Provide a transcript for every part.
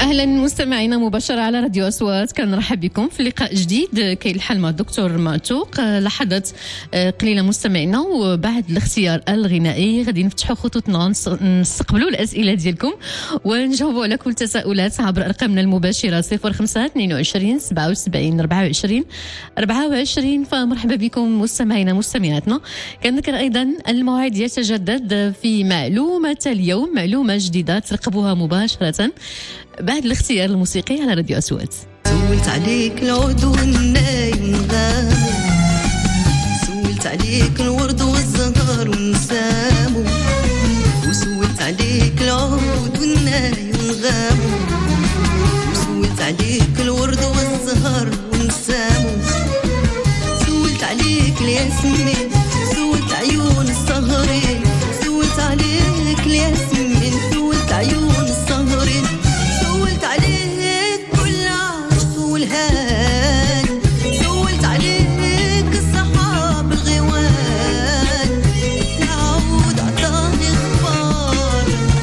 اهلا مستمعينا مباشره على راديو اصوات، كنرحب بكم في لقاء جديد كاين الحل مع الدكتور معتوق. لحظات قليله مستمعينا وبعد الاختيار الغنائي غادي نفتحوا خطوطنا نستقبلوا الاسئله ديالكم ونجاوبوا على كل تساؤلات عبر ارقامنا المباشره 05 22 77 24. فمرحبا بكم مستمعينا مستمعاتنا. كنذكر ايضا الموعد يتجدد في معلومه اليوم، معلومه جديده ترقبوها مباشره بعد الاختيار الموسيقي على راديو أصوات. سولت عليك العود والنايم غامو، سولت عليك الورد والزهر ونسامو، وسولت عليك العود والنايم غامو، وسولت عليك الورد والزهر ونسامو، سولت عليك الياسمين، سولت عيون السهرين، سولت عليك الياسمين، سولت عيون السهرين، سولت عليك كل عشق والهان، سولت عليك الصحاب الغوان، العود عطاني اخبار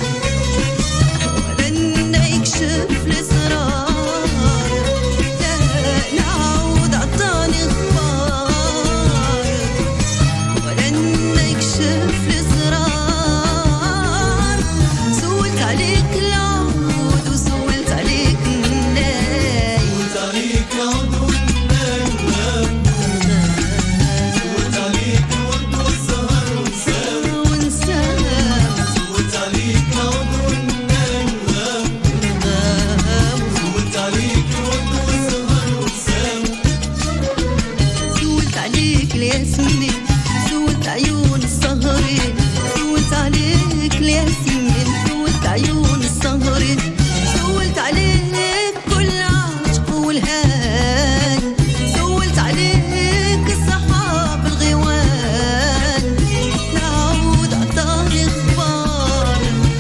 ولن يكشف الاسرار، العود عطاني اخبار ولن يكشف الاسرار، سولت عليك العود وسولت عليك الناي، سولت عليك العود والناي، سولت عليك الورد والزهر ونسام، سولت عليك العود والناي، سولت عليك الورد والزهر ونسام، سولت عليك الياسمين، سولت عيون السهرين، سولت عليك الياسمين، سولت عيون السهرين، سولت عليك كل عشق والهان، سولت عليك الصحاب الغوان، العود عطاني اخبار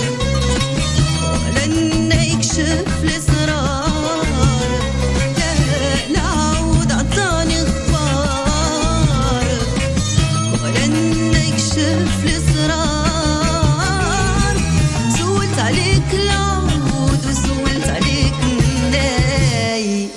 ولن يكشف الاسرار، العود عطاني اخبار ولن يكشف الاسرار، سولت عليك العود وسولت عليك الناي.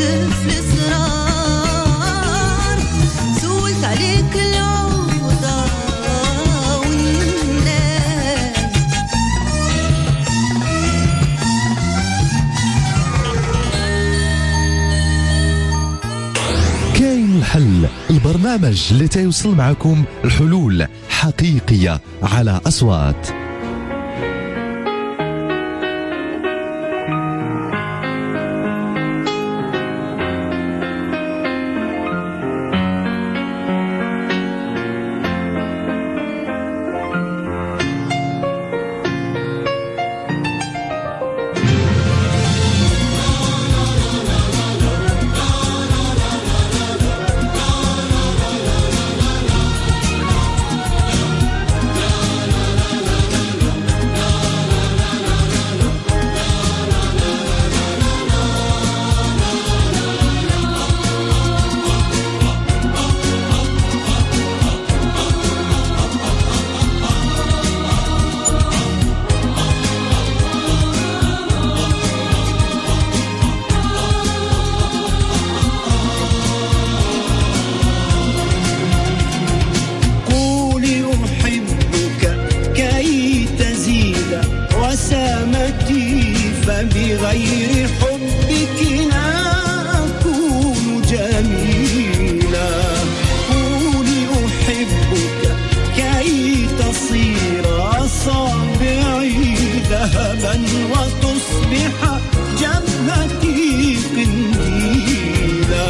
في الاسرار سولت عليك العوضة والناس كاين الحل، البرنامج اللي تيوصل معكم الحلول حقيقية على أصوات. بغير حبك لا أكون جميلا قولي أحبك كي تصير أصابعي ذهبا وتصبح جبهتي قنديلا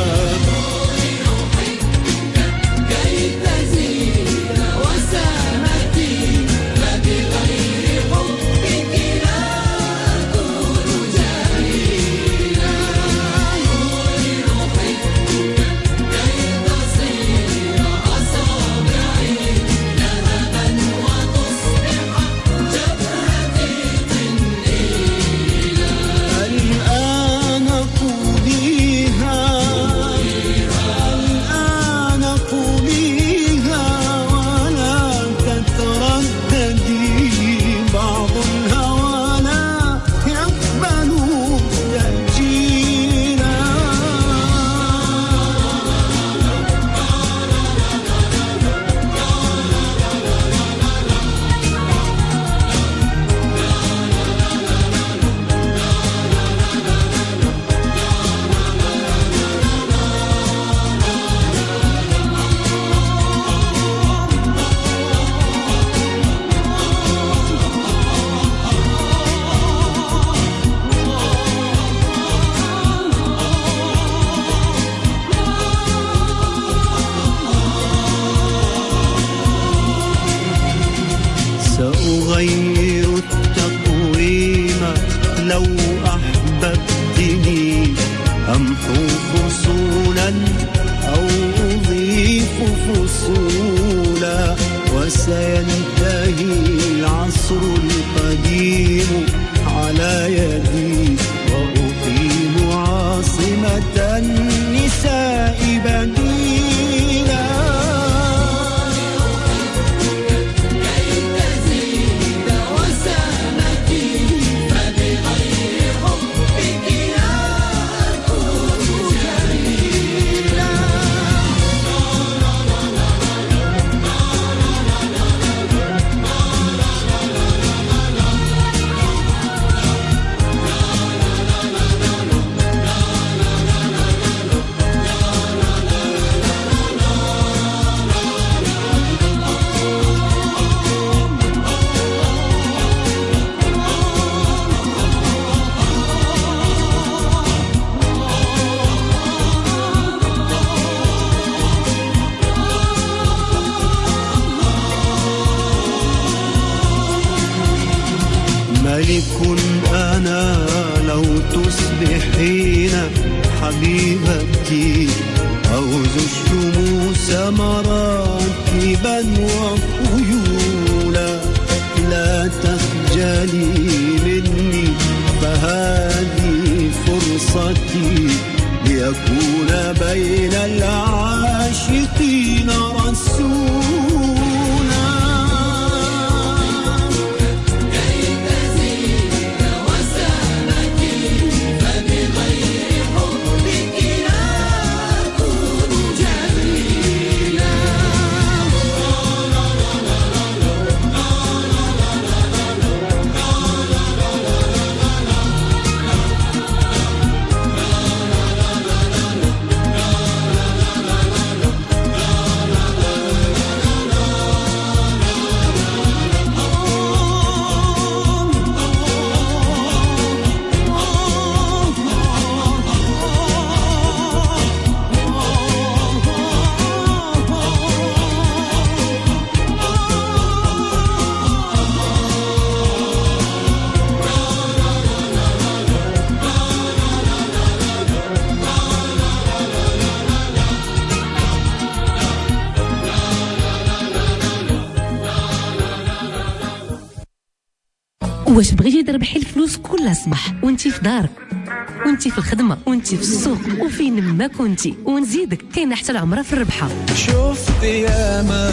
سأغير التقويم لو أحببتني أمحو فصولا أو أضيف فصولا وسينتهي العصر القديم على يدي وأقيم عاصمة النساء بديلا ملك أنا لو تصبحين حبيبتي أوز الشموس مراكبا وخيولا لا تخجلي مني فهذه فرصتي ليكون بين العاشقين رسولا كي تزيد وسامتي فبغير حبك واش بغيتي تربحي الفلوس كل صباح وانتي في دارك وانتي في الخدمه وانتي في السوق وفين ما كنتي، ونزيدك كاينه حتى العمره في الربحه. شفت ياما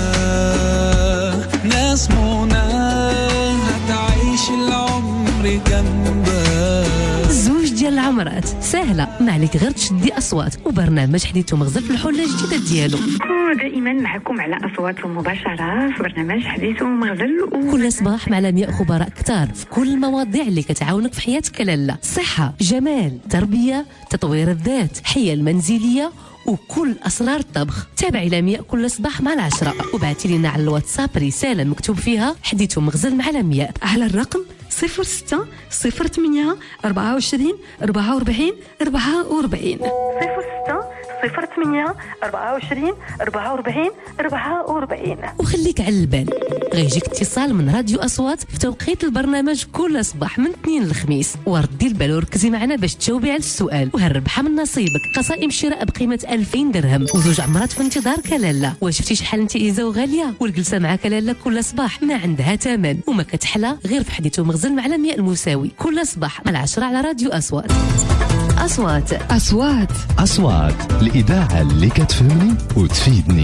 ناس منى هتعيش العمر جنبك. زوج ديال العمرات سهله، ما عليك غير تشدي اصوات وبرنامج حديث ومغزل في الحله الجديده ديالو. دائما معكم على اصوات مباشره في برنامج حديث ومغزل كل صباح مع لمياء خبراء كتار في كل المواضيع اللي كتعاونك في حياتك لاله، صحه، جمال، تربيه، تطوير الذات، حياه المنزليه وكل اسرار الطبخ. تابعي لمياء كل صباح مع 10 وبعتي لنا على الواتساب رساله مكتوب فيها حديث ومغزل مع لمياء على الرقم 06 08 24 44 44 06 08 24 44 44. وخليك على البال، غيجيك اتصال من راديو اصوات في توقيت البرنامج كل صباح من اثنين للخميس، وردي البال وركزي معنا باش تجاوبي على السؤال وهالربحه من نصيبك. قصائم شراء بقيمه 2000 درهم وزوج عمرات في انتظارك لاله. واش شفتي شحال انت ايزا غاليه والجلسه معاك لاله كل صباح ما عندها ثمن وما كتحلى غير في حديث ومغزل مع لمياء الموساوي كل صباح مع 10 على راديو اصوات. أصوات الإذاعة اللي كتفهمني وتفيدني.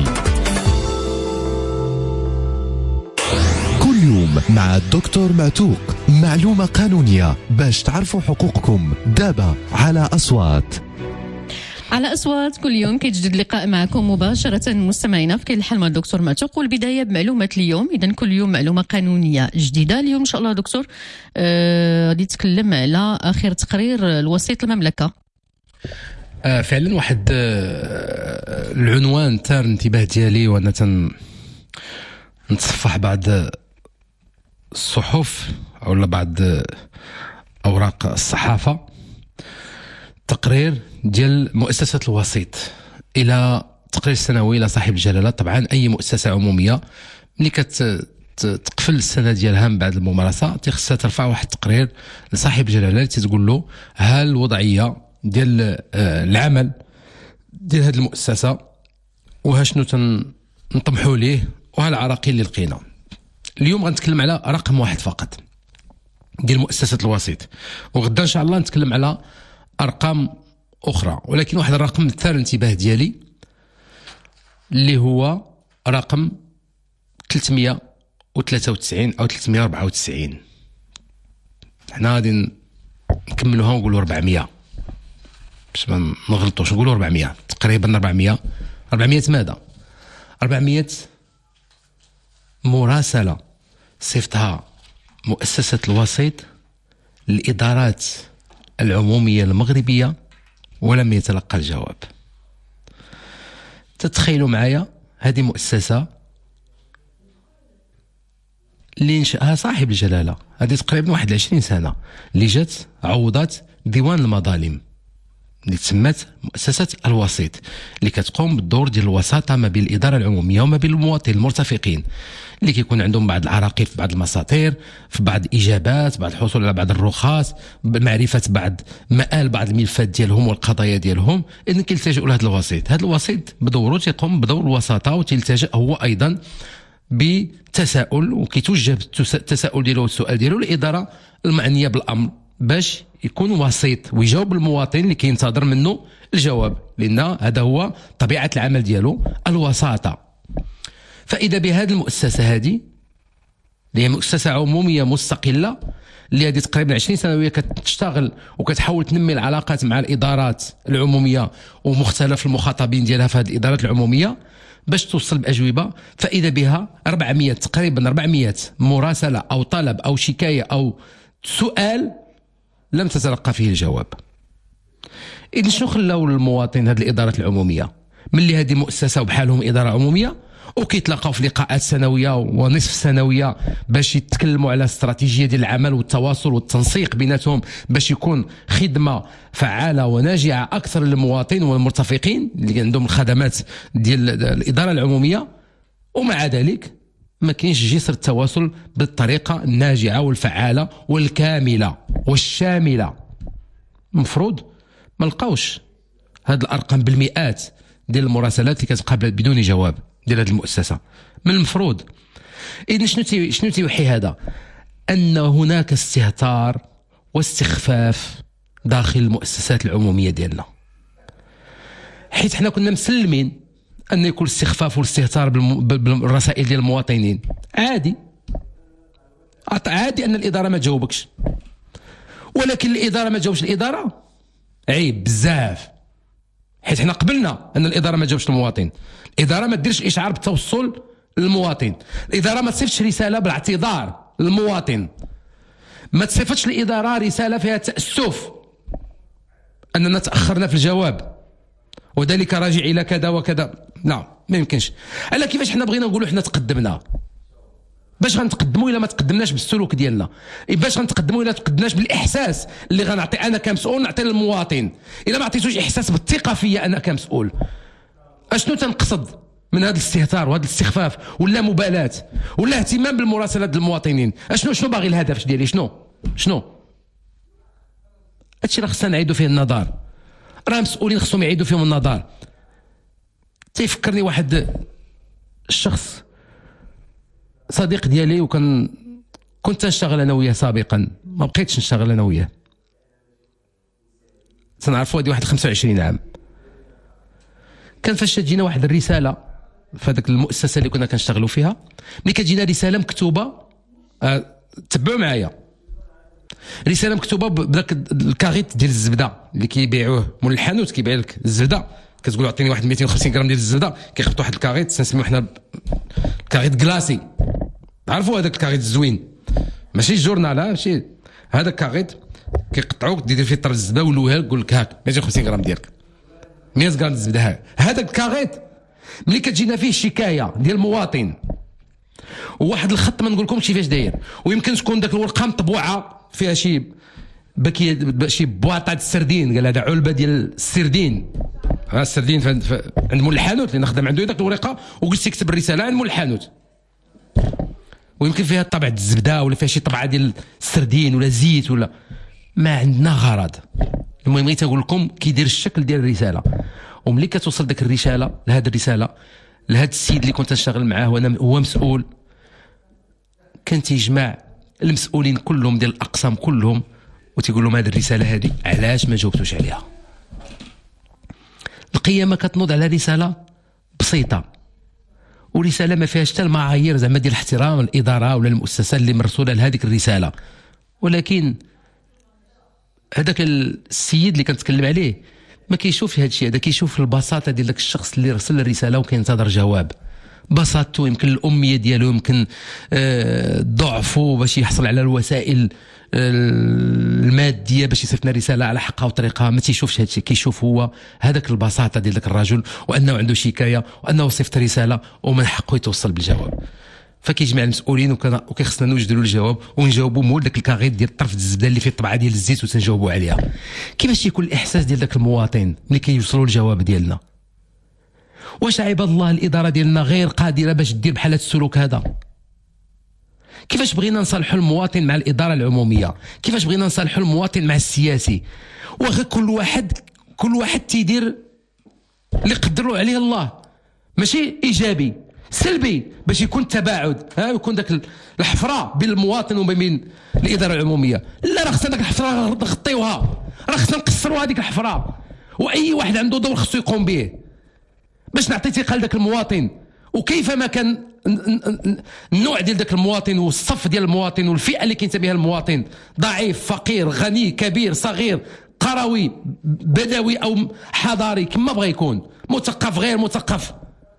كل يوم مع الدكتور معتوق، معلومة قانونية باش تعرفوا حقوقكم. دابا على أصوات. على أصوات كل يوم كيتجدد لقاء معكم مباشرة مستمعينا في كاين الحل مع الدكتور معتوق، والبداية بمعلومة اليوم. إذا كل يوم معلومة قانونية جديدة. اليوم إن شاء الله دكتور غادي يتكلم على آخر تقرير الوسيط المملكة. فعلا واحد العنوان تار الانتباه ديالي وانا نتصفح بعض الصحف ولا بعض اوراق الصحافه. تقرير ديال مؤسسه الوسيط الى تقرير سنوي الى صاحب الجلاله. طبعا اي مؤسسه عموميه ملي تقفل السنه ديالها من بعد الممارسه خصها ترفع واحد التقرير لصاحب الجلاله اللي تقول له ها الوضعيه ديال العمل ديال هذه المؤسسه وها شنو تنطمحوا ليه وها العراقيل اللي لقينا. اليوم غنتكلم على رقم واحد فقط ديال مؤسسه الوسيط، وغدا ان شاء الله نتكلم على ارقام اخرى، ولكن واحد الرقم مثار الانتباه ديالي اللي هو رقم 393 او 394. حنا غادي نكملوها ونقولوا 400 باش ما نغلطوش، نقولوا 400 تقريبا. 400 ماذا؟ 400 مراسله صيفطها مؤسسه الوسيط للادارات العموميه المغربيه ولم يتلقى الجواب. تتخيلوا معايا هذه مؤسسه اللي انشاها صاحب الجلاله، هذه تقريبا 21 سنه، اللي جات عوضات ديوان المظالم اللي تسمت مؤسسه الوسيط، اللي كتقوم بالدور ديال الوساطه ما بين الاداره العموميه وما بين المواطن المرتفقين اللي كيكون عندهم بعض العراقيل في بعض المساطير، في بعض الاجابات، بعض الحصول على بعض الرخص، معرفه بعض مآل بعض الملفات ديالهم والقضايا ديالهم، اذن كيلتجئوا لهذا الوسيط. هذا الوسيط بدوره تيقوم بدور الوساطه وتلتجئ هو ايضا بتساؤل، وكيتوجه التساؤل ديالو والسؤال ديالو للاداره المعنيه بالامر باش يكون وسيط ويجاوب المواطن اللي كينتظر منه الجواب، لان هذا هو طبيعه العمل ديالو الوساطه. فاذا بهذه المؤسسه هذه اللي هي مؤسسه عموميه مستقله اللي هذه تقريبا 20 سنه وهي كتشتغل وكتحاول تنمي العلاقات مع الادارات العموميه ومختلف المخاطبين ديالها في هذه الادارات العموميه باش توصل باجوبه. فاذا بها 400 تقريبا 400 مراسله او طلب او شكايه او سؤال لم تتلقى فيه الجواب. إذن شنو خلاو المواطن هذه الإدارات العمومية ملي هذه مؤسسة وبحالهم إدارة عمومية وكيتلاقاو في لقاءات سنوية ونصف سنوية باش يتكلموا على استراتيجية ديال العمل والتواصل والتنسيق بيناتهم باش يكون خدمة فعالة وناجعة أكثر للمواطن والمرتفقين اللي عندهم الخدمات ديال الإدارة العمومية، ومع ذلك ما كاينش جسر التواصل بالطريقه الناجعه والفعاله والكامله والشامله. المفروض ما نلقاوش هاد الارقام بالمئات ديال المراسلات اللي كتقابل بدون جواب ديال هذه المؤسسه. من المفروض اذن شنو تيوحي هذا؟ أن هناك استهتار واستخفاف داخل المؤسسات العمومية ديالنا، حيث حنا كنا مسلمين أن يكون استخفاف والاستهتار بالرسائل ديال المواطنين عادي أن الإدارة ما تجاوبكش، ولكن الإدارة ما تجاوبش الإدارة عيب بزاف، حيث حنا قبلنا أن الإدارة ما تجاوبش المواطن. الإدارة ما تديرش إشعار بالتوصل للمواطن، الإدارة ما تصيفش رسالة بالاعتذار للمواطن، ما تصيفتش الإدارة رسالة فيها تأسف أننا تأخرنا في الجواب وذلك راجع إلى كذا وكذا. لا، ما يمكنش. ألا كيفاش حنا بغينا نقولوا حنا تقدمنا؟ باش غنتقدموا إلا ما تقدمناش بالسلوك ديالنا؟ باش غنتقدموا إلا تقدمناش بالإحساس اللي غنعطي أنا كمسؤول نعطي للمواطن؟ إلا ما عطيتوش إحساس بالثقة فيا أنا كمسؤول، أشنو تنقصد من هذا الاستهتار وهذا الاستخفاف ولا مبالاة ولا اهتمام بالمراسلات للمواطنين؟ شنو باغي الهدف ديالي؟ شنو هادشي راه خصنا نعيدوا فيه النظر، راه مسؤولين خصهم يعيدوا فيهم النظر. تيفكرني واحد الشخص صديق ديالي، كنت نشتغل انا وياه سابقا، ما بقيتش نشتغل انا وياه، تنعرفوا هذه واحد 25 عام. كان فاش تجينا واحد الرساله في هذيك المؤسسه اللي كنا كنشتغلوا فيها، ملي كتجينا رساله مكتوبه، تبعوا معايا، رساله مكتوبه بداك الكاريت ديال الزبده اللي كيبيعوه مول الحانوت، كيبيع لك الزبده، كتقول عطيني واحد 250 غرام ديال الزبده، كيخبطوا واحد الكاريت تنسميو حنا الكاريت كلاسي، عرفوا هذاك الكاريت الزوين، ماشي الجورنال، ماشي هذا الكاريت، كيقطعوك دير فيه طرف الزبده ويولوها لك، يقول لك هاك 250 غرام ديالك 100 غرام الزبده. هذاك الكاريت ملي كتجينا فيه شكايه ديال المواطن وواحد الخط ما نقولكمش كيفاش داير، ويمكن تكون داك الورقه مطبوعه فيها شي شي بواطه السردين، قال هذا علبه ديال السردين، السردين عند مول الحانوت اللي نخدم عنده داك الورقه، وقلت يكتب الرساله عند مول الحانوت، ويمكن فيها طبعه الزبده ولا فيها شي طبعه ديال السردين ولا زيت ولا ما عندنا غرض. المهم بغيت نقول لكم كيدير الشكل ديال الرساله، وملي كتوصل داك الرساله لهذا السيد اللي كنت نشتغل معاه وانا هو مسؤول، كان تيجمع المسؤولين كلهم ديال الاقسام كلهم وتيقول لهم هذه الرساله هذه علاش ما جاوبتوش عليها؟ القيامه كتنوض على رساله بسيطه، ورساله ما فيهاش حتى المعايير زعما ديال احترام الاداره ولا المؤسسه اللي مرسوله لهذيك الرساله، ولكن هذاك السيد اللي كنتكلم عليه ما كيشوفش هذا الشيء، هذا كيشوف البساطه ديال داك الشخص اللي رسل الرساله وكينتظر جواب، بساطته يمكن الاميه ديالو، يمكن ضعفه باش يحصل على الوسائل الماديه باش يصيفنا رساله على حقها وطريقها، ما تيشوفش هذا الشيء، كيشوف هو هذاك البساطه ديال داك الرجل وانه عنده شكايه وانه صيفط رساله ومن حقه يتوصل بالجواب. فكيجمع المسؤولين وكيخصنا نوجدوا له الجواب ونجاوبوا مول داك الكاريت ديال طرف الزبده اللي فيه الطبعه ديال الزيت وتنجاوبوا عليها. كيفاش يكون الاحساس ديال داك المواطن ملي كيوصلوا الجواب ديالنا؟ واش عباد الله الاداره ديالنا غير قادره باش دير بحال هذا السلوك هذا؟ كيفاش بغينا نصالحوا المواطن مع الاداره العموميه؟ كيفاش بغينا نصالحوا المواطن مع السياسي؟ واخا كل واحد تيدير اللي قدروا عليه الله، ماشي ايجابي، سلبي، باش يكون تباعد، يكون داك الحفره بين المواطن وبين الاداره العموميه. لا، راه خصنا داك الحفره نغطيوها، راه خصنا نقصروا هذيك الحفره، واي واحد عنده دور خصو يقوم به باش نعطي ثقه لذاك المواطن. وكيفما كان النوع ديال ذاك المواطن والصف ديال المواطن والفئه اللي كينتمي لها المواطن، ضعيف، فقير، غني، كبير، صغير، قروي، بدوي او حضاري، كما بغى يكون، مثقف، غير مثقف،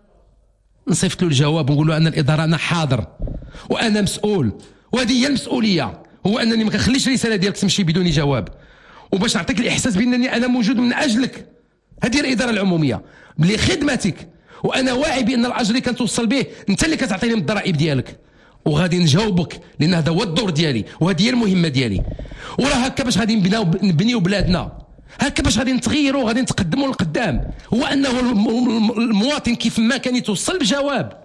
نصيفط له الجواب ونقول له ان الاداره انا حاضر وانا مسؤول، وهذه هي المسؤوليه، هو انني ما كنخليش الرساله ديالك تمشي بدون جواب، وباش نعطيك الاحساس بانني انا موجود من اجلك. هذه الاداره العموميه لخدمتك، وانا واعي بان الاجر اللي كنتوصل به انت اللي كتعطيني من الضرائب ديالك، وغادي نجاوبك لان هذا هو الدور ديالي وهذه هي المهمه ديالي. وراه هكا باش غادي نبنيو بلادنا، هكا باش غادي نتغيروا وغادي نتقدموا لقدام، هو انه المواطن كيف ما كان يتوصل بجواب.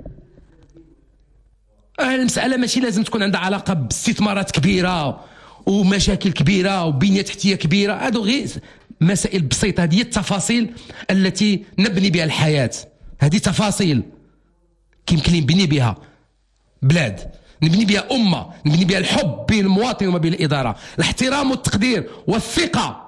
المساله ماشي لازم تكون عندها علاقه باستثمارات كبيره ومشاكل كبيره وبنيه تحتيه كبيره، هادو غير مسائل بسيطه، هذه التفاصيل التي نبني بها الحياه، هذه تفاصيل كيمكن نبني بها بلاد. نبني بها امه، نبني بها الحب بين المواطن وما بين الاداره، الاحترام والتقدير والثقه.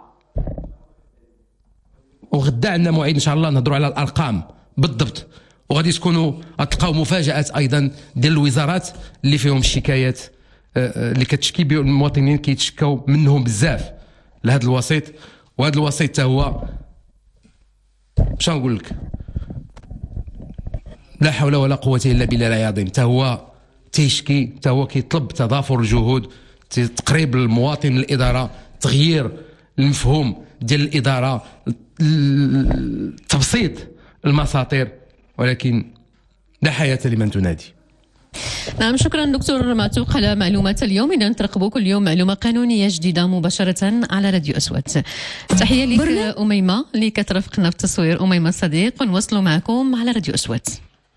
وغدا عندنا موعد ان شاء الله نهضروا على الارقام بالضبط، وغادي تكونوا غتلقاو مفاجات ايضا ديال الوزارات اللي فيهم الشكايات اللي كتشكي بهم المواطنين، كيتشكاو منهم بزاف لهذا الوسيط. وهذا الوسيط حتى هو باش نقول لك لا حول ولا قوه الا بالله العظيم، حتى هو تيشكي، حتى هو كيطلب تضافر الجهود، تقريب المواطن للاداره، تغيير المفهوم ديال الاداره، تبسيط المساطير، ولكن لا حياه لمن تنادي. نعم، شكرا دكتور معتوق على معلومات اليوم. إذا ترقبوا كل يوم معلومة قانونية جديدة مباشرة على راديو أصوات. تحية لك أميمة اللي كترافقنا في التصوير، أميمة صديق، ونوصلوا معكم على راديو أصوات.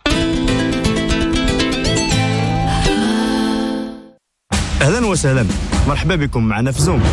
أهلا وسهلا، مرحبا بكم معنا في زوم.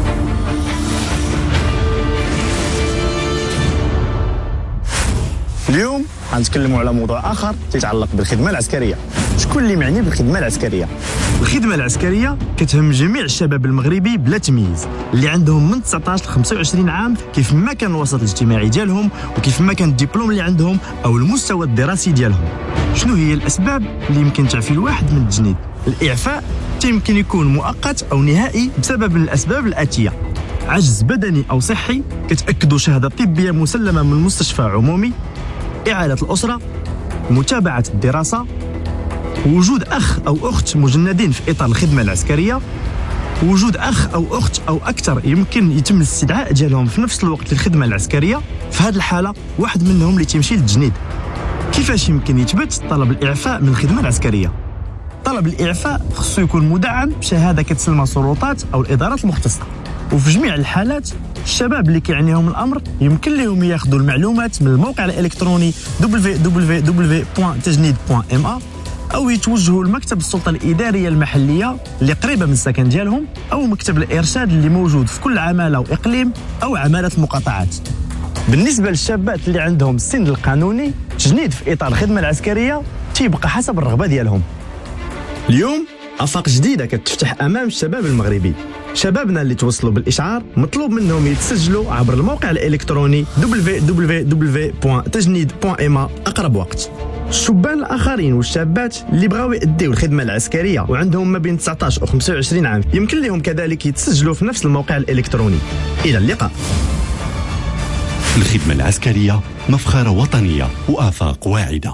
اليوم غنتكلموا على موضوع آخر يتعلق بالخدمة العسكرية. شكون اللي معني بالخدمة العسكرية؟ الخدمة العسكرية كتهم جميع الشباب المغربي بلا تمييز، اللي عندهم من 19 ل 25 عام، كيف ما كان الوسط الاجتماعي ديالهم وكيف ما كان الدبلوم اللي عندهم أو المستوى الدراسي ديالهم. شنو هي الأسباب اللي يمكن تعفي الواحد من التجنيد؟ الإعفاء يمكن يكون مؤقت أو نهائي بسبب من الأسباب الآتية: عجز بدني أو صحي كتأكدوا شهادة طبية مسلمة من مستشفى عمومي، إعادة الأسرة، متابعة الدراسة، وجود أخ أو أخت مجندين في إطار الخدمة العسكرية، وجود أخ أو أخت أو أكثر يمكن يتم الاستدعاء ديالهم في نفس الوقت للخدمة العسكرية. في هذه الحالة واحد منهم اللي تيمشي للتجنيد. كيفاش يمكن يثبت طلب الإعفاء من الخدمة العسكرية؟ طلب الإعفاء خصو يكون مدعم بشهادة كتسلمها السلطات أو الإدارات المختصة. وفي جميع الحالات الشباب اللي كيعنيهم الامر يمكن لهم ياخذوا المعلومات من الموقع الالكتروني www.tajnid.ma او يتوجهوا لمكتب السلطه الاداريه المحليه اللي قريبه من السكن ديالهم، او مكتب الارشاد اللي موجود في كل عماله واقليم او عماله المقاطعات. بالنسبه للشابات اللي عندهم السن القانوني، التجنيد في اطار الخدمه العسكريه تيبقى حسب الرغبه ديالهم. اليوم آفاق جديدة كتفتح أمام الشباب المغربي. شبابنا اللي توصلوا بالإشعار مطلوب منهم يتسجلوا عبر الموقع الإلكتروني www.tajnid.ma أقرب وقت. الشبان الآخرين والشابات اللي بغاو يأديو الخدمة العسكرية وعندهم ما بين 19 و 25 عام يمكن لهم كذلك يتسجلوا في نفس الموقع الإلكتروني. إلى اللقاء. الخدمة العسكرية مفخرة وطنية وآفاق واعدة.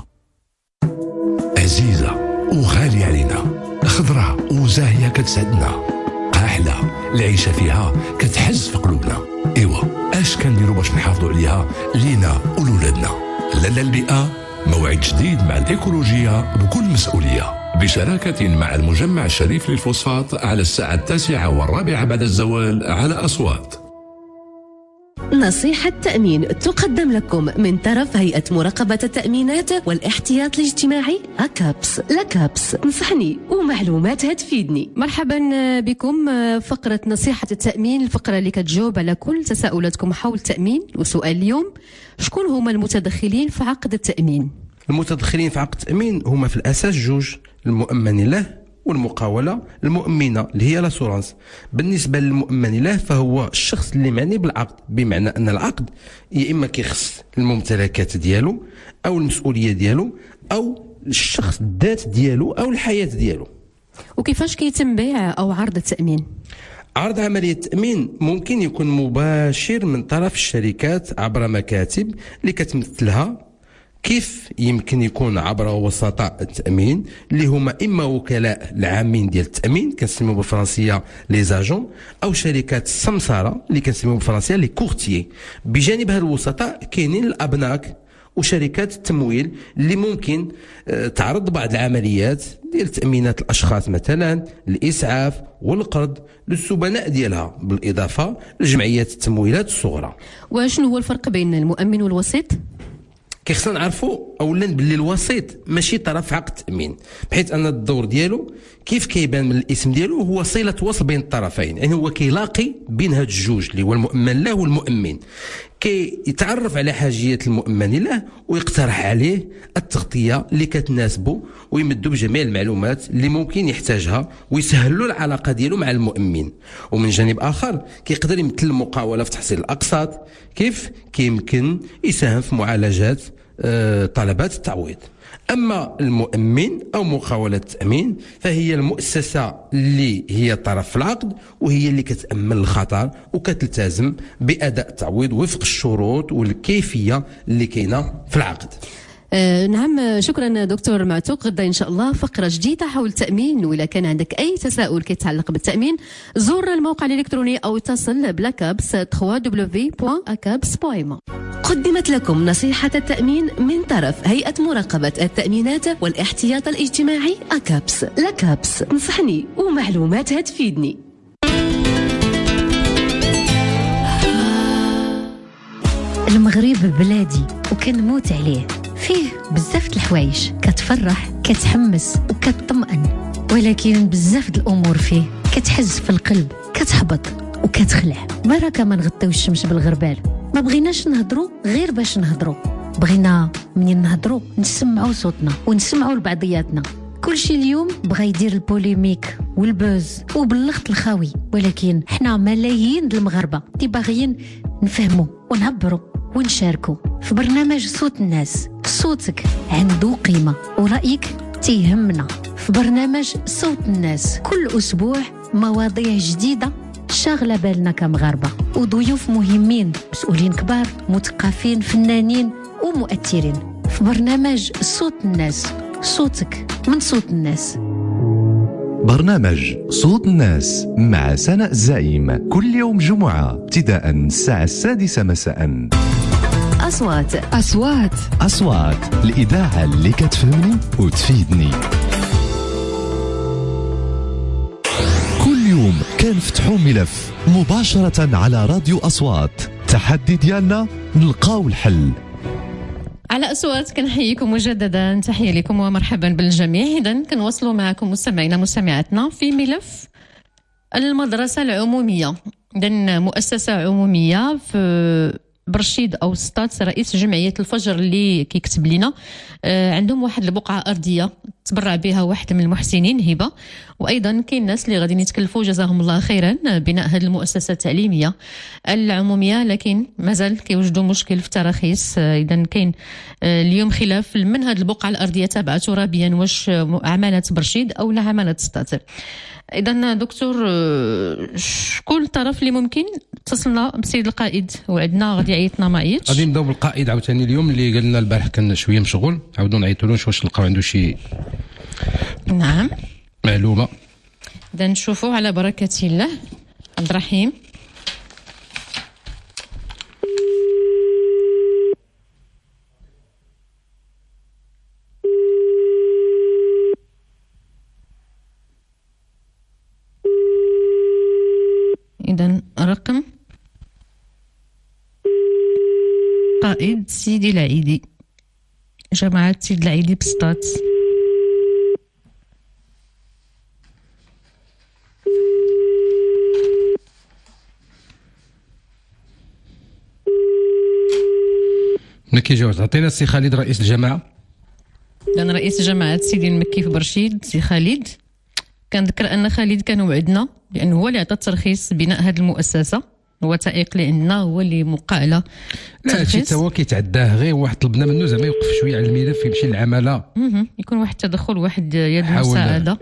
عزيزة وغالية علينا، خضراء وزاهية كتسعدنا، قاحلة العيشة فيها كتحز في قلوبنا. إيوا اش كنديروا باش نحافظوا عليها لينا ولولادنا؟ لالا البيئة موعد جديد مع الإيكولوجية بكل مسؤولية، بشراكة مع المجمع الشريف للفوسفات على الساعة 9:15 بعد الزوال على أصوات. نصيحة تأمين تقدم لكم من طرف هيئة مراقبة التأمينات والاحتياط الاجتماعي أكابس. لكابس نصحني ومعلومات هتفيدني. مرحبا بكم فقرة نصيحة التأمين، الفقرة اللي كتجاوب على كل تساؤلاتكم حول التأمين. وسؤال اليوم: شكون هما المتدخلين في عقد التأمين؟ المتدخلين في عقد التأمين هما في الأساس جوج: المؤمن له والمقاولة المؤمنة اللي هي لاسورانس. بالنسبة للمؤمن له فهو الشخص اللي معني بالعقد، بمعنى أن العقد يا إما كيخص الممتلكات ديالو أو المسؤولية ديالو أو الشخص الذات ديالو أو الحياة ديالو. وكيفاش كيتم بيع أو عرض التأمين؟ عرض عملية التأمين ممكن يكون مباشر من طرف الشركات عبر مكاتب اللي كتمثلها. كيف يمكن يكون عبر وسطاء التأمين اللي هما إما وكلاء العامين ديال التأمين كنسميو بالفرنسية لي زاجون، أو شركات السمسارة اللي كنسميو بالفرنسية لي كورتيي. بجانب هاد الوسطاء كاينين الأبناك وشركات التمويل اللي ممكن تعرض بعض العمليات ديال تأمينات الأشخاص، مثلا الإسعاف والقرض للسبناء ديالها، بالإضافة لجمعيات التمويلات الصغرى. وشنو هو الفرق بين المؤمن والوسيط؟ كيخصنا نعرفوا اولا باللي الوسيط ماشي طرف عقد التامين، بحيث ان الدور ديالو كيف كيبان من الاسم ديالو هو صله وصل بين الطرفين، يعني هو كيلاقي بين هاد الجوج اللي هو المؤمن له والمؤمن، كيتعرف على حاجيات المؤمن له ويقترح عليه التغطيه اللي كتناسبه، ويمدوا بجميع المعلومات اللي ممكن يحتاجها ويسهلوا العلاقه ديالو مع المؤمن. ومن جانب اخر كيقدر يمثل المقاوله في تحصيل الاقساط، كيف كيمكن يساهم في معالجه طلبات التعويض. أما المؤمن أو مقاولة التأمين فهي المؤسسة اللي هي طرف في العقد، وهي اللي كتأمن الخطر وكتلتزم بأداء التعويض وفق الشروط والكيفية اللي كاينة في العقد. نعم، شكرا دكتور معتوق. غدا إن شاء الله فقرة جديدة حول التأمين، وإذا كان عندك أي تساؤل كيتعلق بالتأمين زور الموقع الإلكتروني أو اتصل بلاكابس www.acabs.ma. قدمت لكم نصيحة التأمين من طرف هيئة مراقبة التأمينات والاحتياط الاجتماعي أكابس. لاكابس، نصحني ومعلوماتها تفيدني. المغرب بلادي وكنموت عليه، فيه بزاف د الحوايج كتفرح كتحمس وكتطمئن، ولكن بزاف د الامور فيه كتحز في القلب، كتحبط وكتخلع. بركه ما نغطيوش الشمس بالغربال، ما بغيناش نهضروا غير باش نهضروا، بغينا منين نهضروا نسمعوا صوتنا ونسمعوا لبعضياتنا. كلشي اليوم بغا يدير البوليميك والبوز وباللخط الخاوي، ولكن حنا ملايين د المغاربه اللي باغيين نفهموا ونعبروا ونشاركوا في برنامج صوت الناس. صوتك عنده قيمة ورأيك تيهمنا في برنامج صوت الناس. كل أسبوع مواضيع جديدة شاغلة بالنا كمغاربة، وضيوف مهمين، مسؤولين كبار، مثقفين، فنانين ومؤثرين في برنامج صوت الناس. صوتك من صوت الناس. برنامج صوت الناس مع سناء الزعيم كل يوم جمعة ابتداء الساعة 6 مساء. أصوات الإذاعة اللي كتفهمني وتفيدني. كل يوم كنفتحوا ملف مباشرة على راديو أصوات. تحدي ديالنا نلقاو الحل. على أصوات كنحييكم مجددا، تحية لكم ومرحبا بالجميع. إذن كنواصلوا معكم مستمعينا مستمعاتنا في ملف المدرسة العمومية. إذن مؤسسة عمومية في برشيد أو سطات، رئيس جمعية الفجر اللي كيكتب لنا عندهم واحد البقعة أرضية تبرع بها واحد من المحسنين هبة، وأيضا كاين ناس اللي غادي يتكلفوا جزاهم الله خيرا بناء هذه المؤسسة التعليمية العمومية، لكن مازال كيوجدوا مشكل في التراخيص. إذا كاين اليوم خلاف من هذه البقعة الأرضية تابعة ترابيا واش عمالة برشيد أو لا عمالة سطات. إذا دكتور، شكون الطرف اللي ممكن اتصلنا بسيد القائد وعندنا غادي يعيطنا ما عيطش؟ غادي نبداو بالقائد عاوتاني اليوم اللي قال لنا البارح كان شويه مشغول، عاودوا نعيطوا له واش نلقاو عنده شي نعم معلومه. إذا نشوفوا على بركة الله. عبد الرحيم، إذا رقم قائد سيدي العيدي، جماعة سيدي العيدي بسطات. ما كيجاوبش. عطينا السي خالد رئيس الجماعة. إذا رئيس جماعة سيدي المكي في برشيد سي خالد. كنذكر أن خالد كان وعدنا لأنه هو اللي عطى الترخيص بناء هذه المؤسسة، الوثائق اللي عندنا هو اللي موقع له لا هادشي هو كيتعداه غير واحد، طلبنا منه زعما يوقف شويه على الملف يمشي للعماله، يكون واحد التدخل، واحد يد مساعده.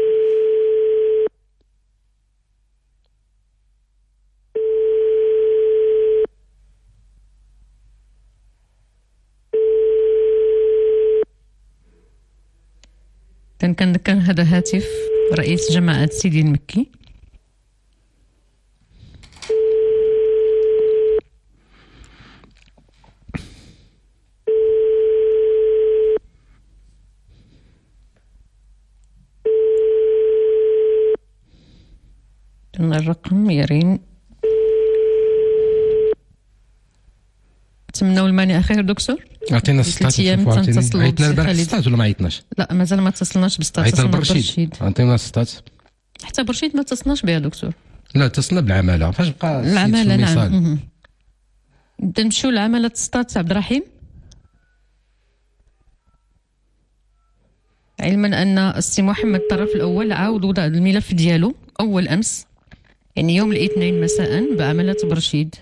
كنذكر هذا هاتف رئيس جماعة سيدي المكي. الرقم يرين. نتمنوا المانع خير دكتور. عطينا السطات 3 أيام تنتصلوا عيطنا البارح خالد. السطات ولا ما عيطناش؟ لا مازال ما اتصلناش بالسطات، عيطنا اتصلنا البرشيد برشيد. عطينا السطات. حتى برشيد ما اتصلناش بها دكتور. لا اتصلنا بالعماله فاش بقى السيد العمالة في نعم. المثال. نبدا نمشيو لعمالة السطات عبد الرحيم. علما ان السي محمد الطرف الاول عاود وضع الملف ديالو اول امس، يعني يوم الاثنين مساء بعمالة برشيد.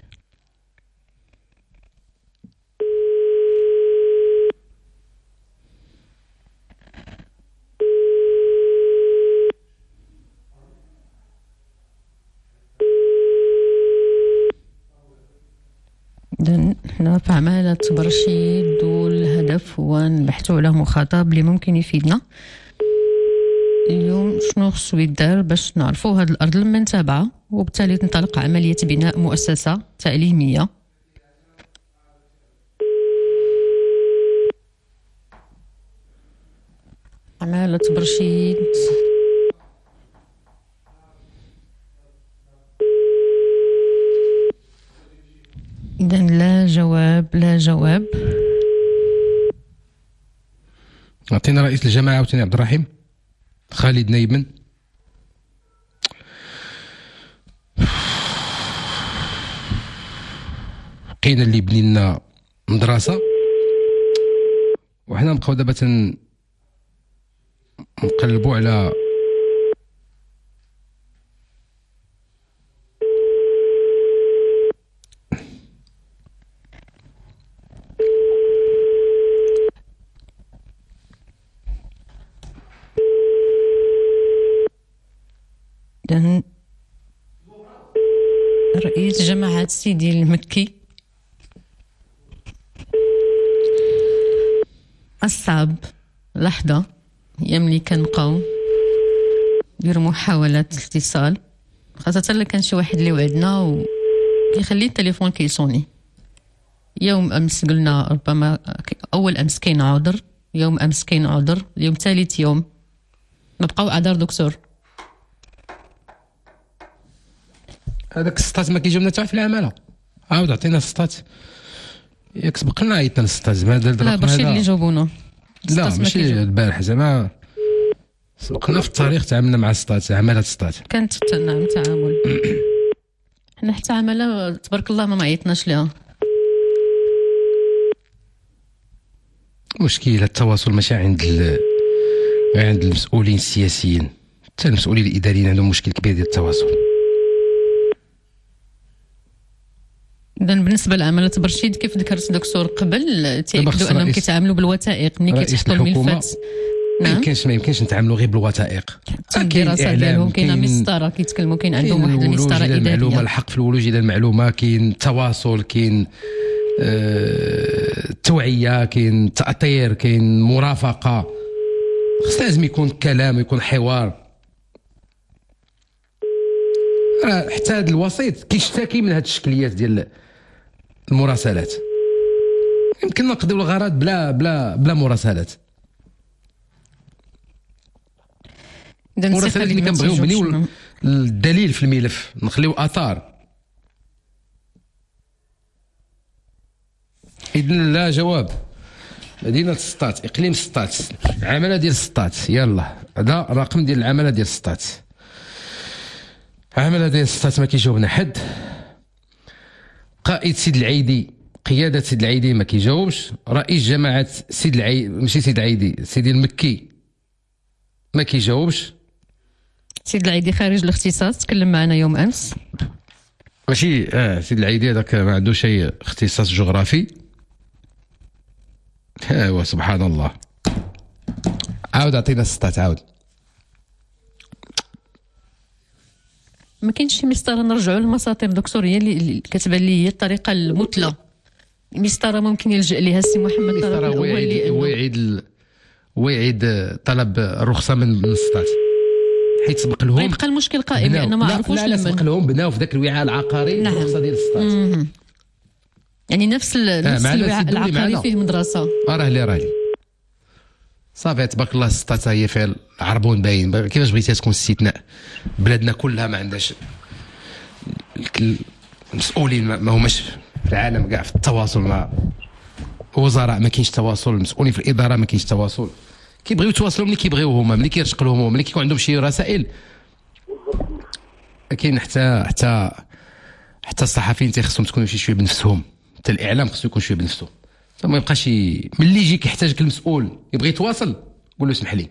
إذن حنا في عمالة برشيد والهدف هو نبحثوا على مخاطب اللي ممكن يفيدنا اليوم. شنو خصو يدار باش نعرفوا هاد الأرض لما نتابعها وبالتالي تنطلق عملية بناء مؤسسة تعليمية. عمالة برشيد. إذن لا جواب لا جواب. عطينا رئيس الجماعه عاوتاني عبد الرحيم خالد نايبن. لقينا اللي بني لنا مدرسه وحنا نبقاو دابا نقلبوا على إذن رئيس جماعة سيدي المكي. الصعب لحظة هي ملي كنبقاو نديرو محاولات الاتصال، خاصة إلا كان شي واحد اللي وعدنا وكيخلي التليفون كيصوني. يوم أمس قلنا ربما أول أمس كاين عذر، يوم أمس كاين عذر، اليوم ثالث يوم نبقاو أعذار دكتور. هذاك السطات ما كيجاوبنا حتى في العماله. عاود عطينا السطات ياك سبق لنا عيطنا للسطات زعما لا برشيد اللي جاوبونا. لا ماشي البارح زعما سبقنا في التاريخ تعاملنا مع السطات عماله السطات كانت نعم تعامل. حنا حتى عماله تبارك الله ما عيطناش لها. مشكله التواصل ماشي عند عند المسؤولين السياسيين، حتى المسؤولين الاداريين عندهم مشكل كبير ديال التواصل. إذا بالنسبة لعمالة برشيد كيف ذكرت دكتور قبل تيأكدوا أنهم كيتعاملوا بالوثائق ملي كيتحطوا الملفات. نعم ما يمكنش نتعاملوا غير بالوثائق. كاين الدراسة ديالهم كاينه مسطرة كيتكلموا، كاين عندهم واحد المسطرة إدارية. المعلومة الحق في الولوج ديال المعلومة، كاين التواصل، كاين التوعية، كاين التأطير، كاين مرافقة. خص لازم يكون كلام ويكون حوار. حتى هذا الوسيط كيشتكي من هذه الشكليات ديال المراسلات. يمكن نقضيو الغرض بلا مراسلات. المراسلات اللي كنبغيو نبنيو الدليل في الملف، نخليو اثار. اذن لا جواب. مدينه السطات، اقليم السطات، عماله ديال السطات. يلا هذا الرقم ديال العماله ديال السطات. عماله ديال السطات ما كيجاوبنا حد. قائد سيد العيدي، قياده سيد العيدي ما كيجاوبش. رئيس جماعه سيد العيدي، ماشي سيد العيدي، سيدي المكي ما كيجاوبش. سيد العيدي خارج الاختصاص تكلم معنا يوم امس. ماشي سيد العيدي هذاك ما عنده شيء اختصاص جغرافي. ايوا سبحان الله. عاود عطينا السطات عاود. ما كاينش شي مسطره نرجعوا للمساطر دكتور، هي اللي كتبان لي هي الطريقه المثلى. مسطره ممكن يلجا ليها السي محمد الطرف الاول اللي ويعيد طلب الرخصه من السطات، حيت سبق لهم. يبقى المشكل قائم لان ما عرفوش لا سبق لهم بناو في ذاك الوعاء العقاري. نعم. الرخصه ديال السطات يعني نفس الوعاء العقاري فيه مدرسه. راه لي صافي تبارك الله. السطات هي فيها العربون باين. كيفاش بغيتي تكون استثناء؟ بلادنا كلها ما عندهاش المسؤولين ما هماش في العالم كاع في التواصل مع الوزراء ما كاينش تواصل، المسؤولين في الاداره ما كاينش تواصل، كيبغيو يتواصلوا ملي كيبغيو هما، ملي كيرشق لهم هما، ملي كيكون عندهم شي رسائل. كاين حتى الصحفيين تيخصهم تكونوا شويه بنفسهم، حتى الاعلام خصو يكون شويه بنفسه، ما يبقاش ملي يجي كيحتاجك المسؤول يبغي يتواصل قول له اسمح لي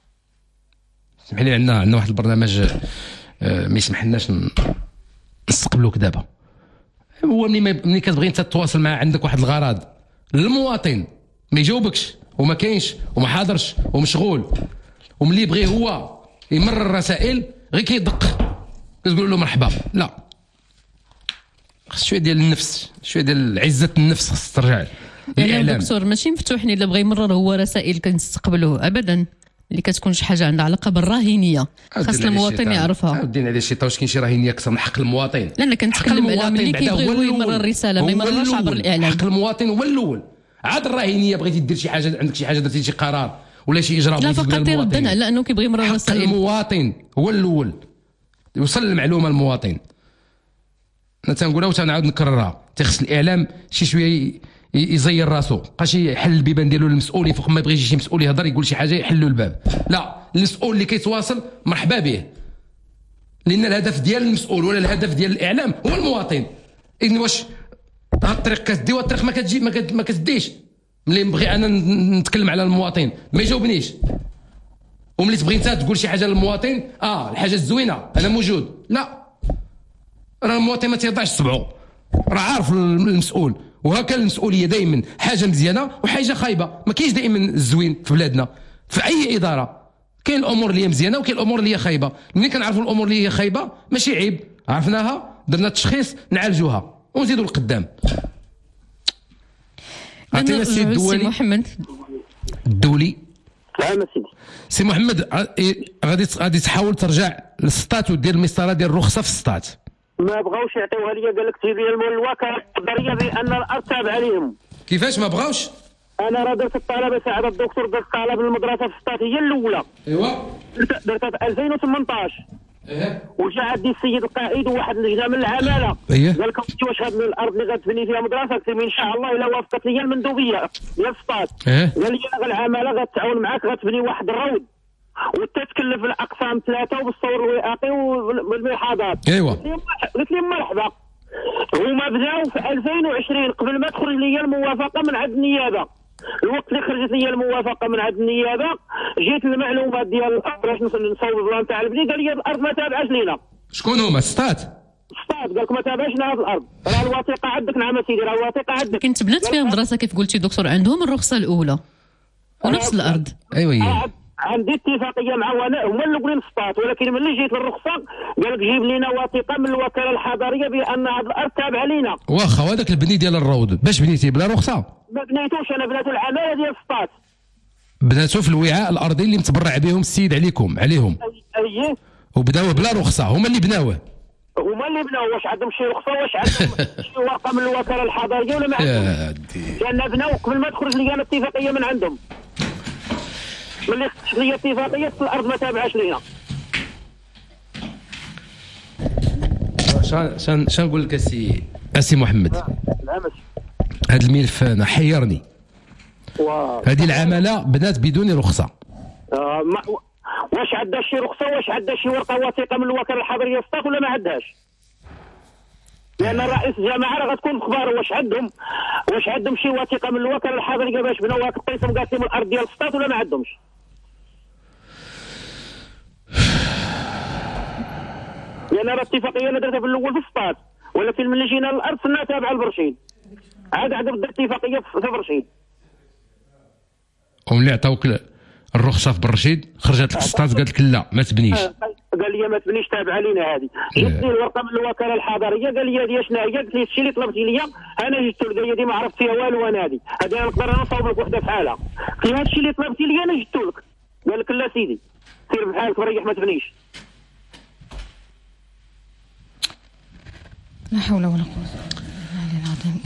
عندنا واحد البرنامج ما يسمحلناش نستقبلوك دابا. هو ملي كتبغي انت تتواصل مع عندك واحد الغرض للمواطن ما يجاوبكش وما كاينش وما حاضرش ومشغول، وملي يبغي هو يمرر الرسائل غير كيدق تقول له مرحبا. لا، خص شويه ديال النفس، شويه ديال عزه النفس خص ترجع يعني الدكتور ماشي مفتوحني الا بغى يمرر هو رسائل كنستقبلوه ابدا، اللي كتكون شي حاجه عندها علاقه بالراهنيه خاص المواطن يعرفها. دينا هذا الشيء واش كاين شي راهنيه اكثر من حق المواطن؟ لا انا كنتكلم على ملي كيبغي هو يمرر الرساله ما يمررش عبر الاعلام. حق المواطن هو الاول، عاد الراهنيه بغيتي دير شي حاجه، عندك شي حاجه درتي شي قرار ولا شي اجراء، لا فقط ردا على انه كيبغي يمرر الرسائل. المواطن هو الاول يوصل المعلومه للمواطن. انا تنقولها وتنعاود نكررها، تيخص الاعلام شي شويه يزير راسو، بقاش يحل البيبان ديالو للمسؤولين، فوق ما يبغي يجي شي مسؤول يهضر يقول شي حاجه يحلوا الباب. لا، المسؤول اللي كيتواصل مرحبا به، لان الهدف ديال المسؤول ولا الهدف ديال الاعلام هو المواطن. اذن واش هاد الطريق كتدي والطريق ما كتجي ما كتديش، ملي نبغي انا نتكلم على المواطن ما يجاوبنيش، وملي تبغي انت تقول شي حاجه للمواطن الحاجه الزوينه انا موجود، لا، راه المواطن ما تيضعش صبعو، راه عارف المسؤول. وهكا المسؤوليه دائما حاجه مزيانه وحاجه خايبه، ما كاينش دائما الزوين في بلادنا في اي اداره. كاين الامور اللي هي مزيانه وكاين الامور اللي هي خايبه. ملي كنعرفوا الامور اللي هي خايبه ماشي عيب، عرفناها درنا التشخيص نعالجوها ونزيدوا لقدام. عطينا السي الدولي محمد الدولي. نعم سيدي. سي محمد غادي تحاول ترجع للسطات ودير المسطره ديال الرخصه في السطات. ما بغاوش يعطيوها لي، قال لك تجيب لي الوكاله القدريه بان الارض تابعه لهم. كيفاش ما بغاوش؟ انا راه درت الطلب ساعد الدكتور، درت طلب للمدرسه في السطات هي الاولى. ايوا درتها في 2018. وجا عندي السيد القائد وواحد اللجنه من العماله. قال لكم واش هذه الارض اللي غتبني فيها مدرسه؟ قلت لهم ان شاء الله الا وافقت لي المندوبيه ديال السطات. قال لي العماله غتعاون معاك، غتبني واحد الروض وتتكلف الاقسام 3 وبالصور الوثائقي والملاحظات. ايوا قلت لهم مرحبا. هما بداو في 2020 قبل ما تخرج لي الموافقه من عند النيابه. الوقت اللي خرجت لي الموافقه من عند النيابه جيت المعلومات ديال باش نصوب البلان تاع البني، قال لي الارض ما تابعاش لينا. شكون هما؟ السطات قال لك ما تابعش لنا هذه الارض، راه الوثيقه عندك. نعم سيدي راه الوثيقه عندك. كنت بنات فيها مدرسه كيف قلتي دكتور، عندهم الرخصه الاولى ونفس الارض. ايوا عندي اتفاقيه مع هما الاولين السطات، ولكن ملي جيت للرخصه قال لك جيب لنا وثيقه من الوكاله الحضريه بان هذه الارض تابعه لينا. واخا وهذاك البني ديال الروض باش بنيتي بلا رخصه؟ ما بنيتوش انا، بنات العماله ديال السطات. بناتو في الوعاء الارضي اللي متبرع بهم السيد عليهم. اييه وبداوه بلا رخصه، هما اللي بناوه. واش عندهم شي رخصه؟ واش عندهم شي ورقه من الوكاله الحضريه ولا ما عندهم؟ لان بناو قبل ما تخرج لي انا اتفاقيه من عندهم. ملي خرجت لي اتفاقيه الارض ما تابعاش لينا. شنو نقول لك اسي محمد؟ هذا الملف انا حيرني. هذه العماله بنات بدون رخصه. واش عندها شي رخصه؟ واش عندها شي ورقه وثيقه من الوكاله الحضريه السطات ولا ما عندهاش؟ لان رئيس الجماعه راه غتكون في اخباره. واش عندهم شي وثيقه من الوكاله الحضريه باش بناو هذا القسم قاسم الارض ديال السطات ولا ما عندهمش؟ لان راه الاتفاقيه اللي درتها في الاول في السطات، ولكن ملي جينا للارض صرنا تابعه لبرشيد. عاد عقب درت اتفاقيه في برشيد. وملي عطاوك الرخصه في برشيد خرجت لك السطات قالت لك لا ما تبنيش. قال لي ما تبنيش تابعه لينا هذه. جبت لي الورقه من الوكاله الحضريه قال لي هذه شنو هي؟ قلت لي الشيء اللي طلبتي لي انا جبت لك. هذه ما عرفت فيها والو انا هذه انا نقدر نصاوب لك وحده بحالها. قلت له هذا الشيء اللي طلبتي لي انا جبت لك. قال لك لا سيدي سير بحالك وريح ما تبنيش. لا حول ولا قوه الا بالله.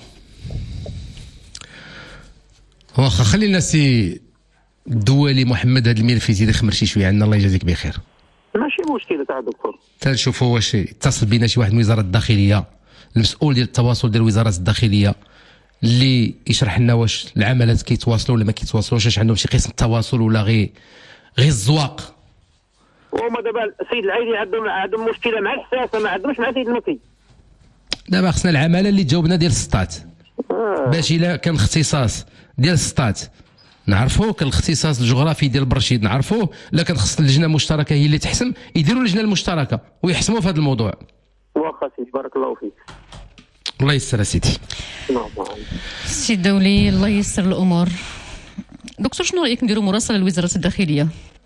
واخا خلينا سي الدولي محمد هذا الملف يزيد يخمر شي شويه عندنا الله يجازيك بخير. ماشي مشكله تاع الدكتور. تنشوفوا واش يتصل بينا شي واحد من وزاره الداخليه، المسؤول ديال التواصل ديال وزاره الداخليه اللي يشرح لنا واش العملات كيتواصلوا ولا ما كيتواصلوش، واش عندهم شي قسم التواصل ولا غير الزواق. وهما دابا السيد العيدي عندهم مشكله مع الحساسه، ما عندهمش مع سيد المكي. دابا خصنا العماله اللي تجاوبنا ديال السطات باش الا كان اختصاص ديال السطات نعرفوه، كان الاختصاص الجغرافي ديال برشيد نعرفوه، لا كان خص اللجنه المشتركه هي اللي تحسم، يديروا اللجنه المشتركه ويحسموا في هذا الموضوع. واخا سيدي بارك الله فيك. الله يسر سيدي. سي الدولي الله يسر الامور. دكتور شنو رايك نديروا مراسله لوزاره الداخليه؟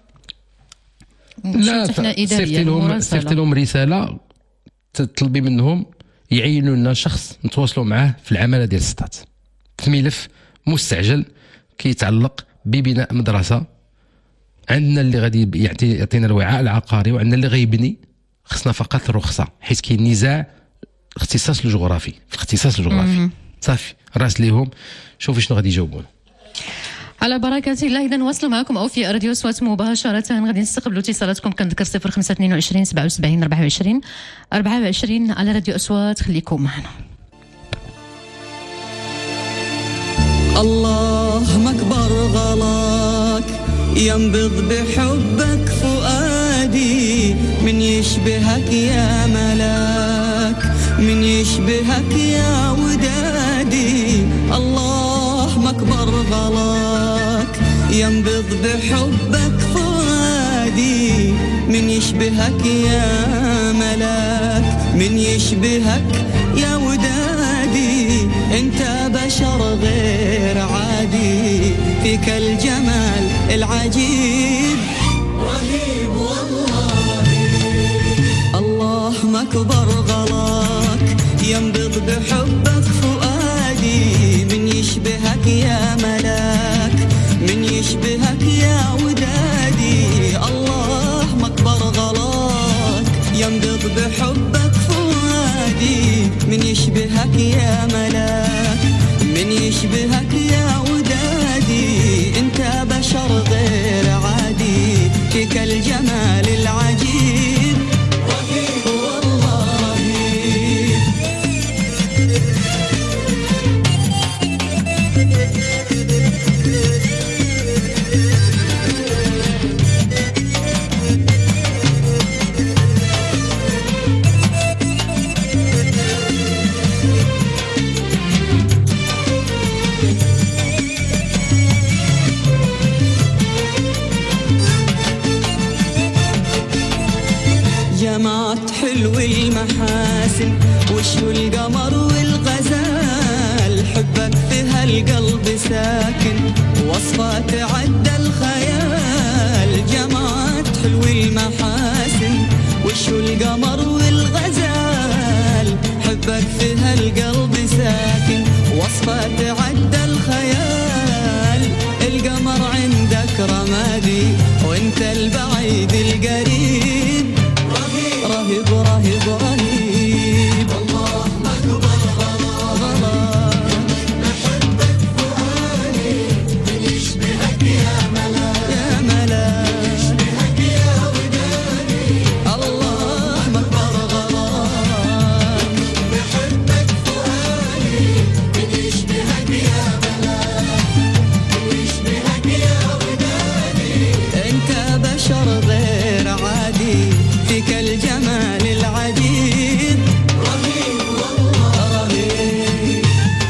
لا صيفط لهم رساله تطلبي منهم يعينوا لنا شخص نتواصلوا معاه في العماله ديال السطات في ملف مستعجل كيتعلق ببناء مدرسه. عندنا اللي غادي يعطينا الوعاء العقاري وعندنا اللي غيبني، خصنا فقط الرخصه حيت كاين نزاع الاختصاص الجغرافي في الاختصاص الجغرافي. صافي راس ليهم شوفي شنو غادي يجاوبونا. على بركة الله. إذا نواصلوا معكم أو في راديو أصوات مباشرة، غادي نستقبلوا اتصالاتكم. كنذكر 0522 77 24 على راديو أصوات. خليكم معنا. الله أكبر غلاك ينبض بحبك فؤادي، من يشبهك يا ملاك، من يشبهك يا ودادي. الله أكبر غلاك ينبض بحبك فؤادي، من يشبهك يا ملاك، من يشبهك يا ودادي. انت بشر غير عادي، فيك الجمال العجيب رهيب والله. الله أكبر غلاك ينبض بحبك فؤادي، من يشبهك يا ملاك، من يشبهك يا ودادي. الله أكبر غلاك ينبض بحبك فؤادي، من يشبهك يا ملاك، من يشبهك يا ودادي. انت بشر غير عادي، فيك الجمال العجيب رهيب والله رهيب. جمعت حلو المحاسن وشو القمر والغزال، حبك في هالقلب ساكن وصفة تعدى الخيال. جمعت حلو المحاسن وشو القمر والغزال، حبك في هالقلب ساكن وصفة تعدى الخيال. القمر عندك رمادي وانت البعيد القريب رهيب رهيب رهيب. الله أكبر غلاك بحبك فؤادي، من يشبهك يا ملاك، يا ملاك، يشبهك يا ودادي. الله أكبر غلاك بحبك فؤادي، من يشبهك يا ملاك، من يشبهك يا ودادي. أنت بشر غير عادي، فيك الجمال العجيب رهيب والله رهيب.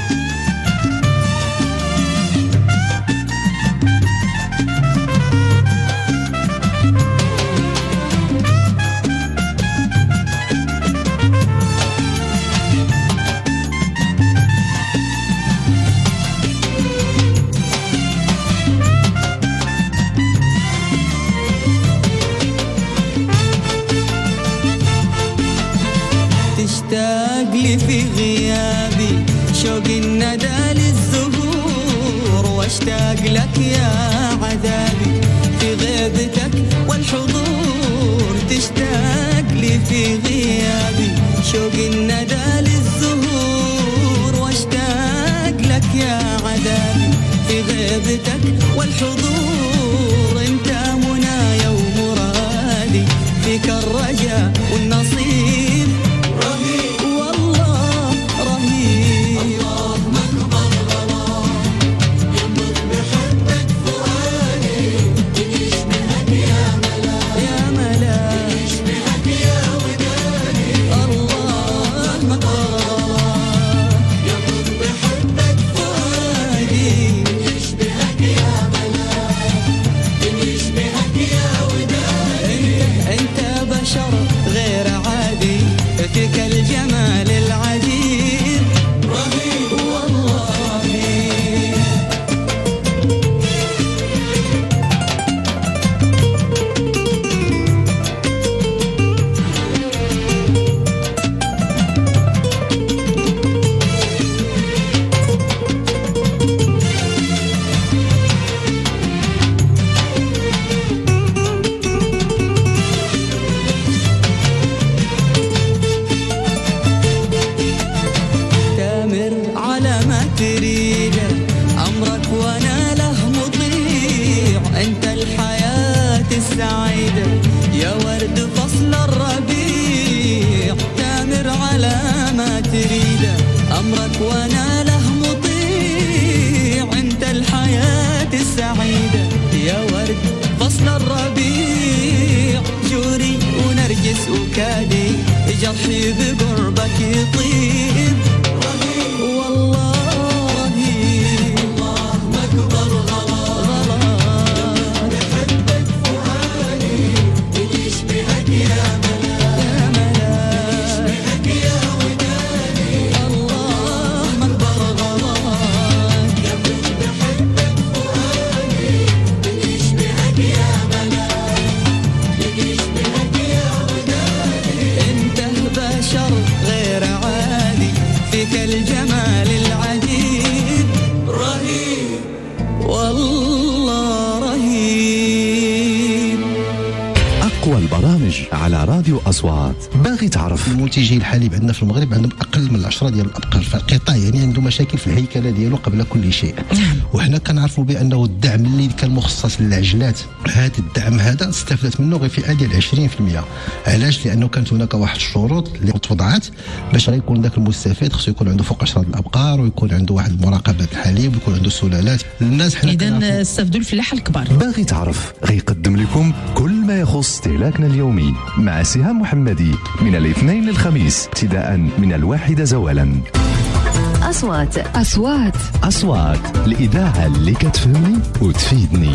تشتاق لي في غيابي شوق الندى للزهور، واشتاق لك يا عذابي في غيبتك والحضور. تشتاق لي في غيابي شوق الندى للزهور، واشتاق لك يا عذابي في غيبتك والحضور. انت منايا ومرادي، فيك الرجاء والنصيب رهيب والله رهيب. الله أكبر روحي بقربك يطيب والله رهيب الله أكبر غلاك بحبك فؤادي بتشبهك يا ملاك بتشبهك يا وداني الله أكبر غلاك بحبك فؤادي بتشبهك يا ملاك بتشبهك يا وداني انت بشر غير عادي فيك الجمال العجيب رهيب والله رهيب. أقوى البرامج على راديو أصوات. باغي تعرف المنتجي الحليب عندنا في المغرب عندهم اقل من 10 ديال الابقار، فالقطاع يعني عنده مشاكل في الهيكله ديالو قبل كل شيء. وحنا كنعرفوا بانه الدعم اللي كان مخصص للعجلات، هذا الدعم هذا استفدت منه غير فئه ديال 20%. علاش؟ لانه كانت هناك واحد الشروط اللي توضعات باش غيكون ذاك المستفيد خصو يكون عنده فوق 10 الابقار، ويكون عنده واحد المراقبه الحليب، ويكون عنده سلالات. الناس حنا اذا استفدوا الفلاحه الكبار. باغي تعرف غيقدم لكم كل ما يخص استهلاكنا اليومي مع سهام محمدي من الاثنين للخميس ابتداء من 1 زوالا. أصوات الإذاعة اللي كتفهمني وتفيدني.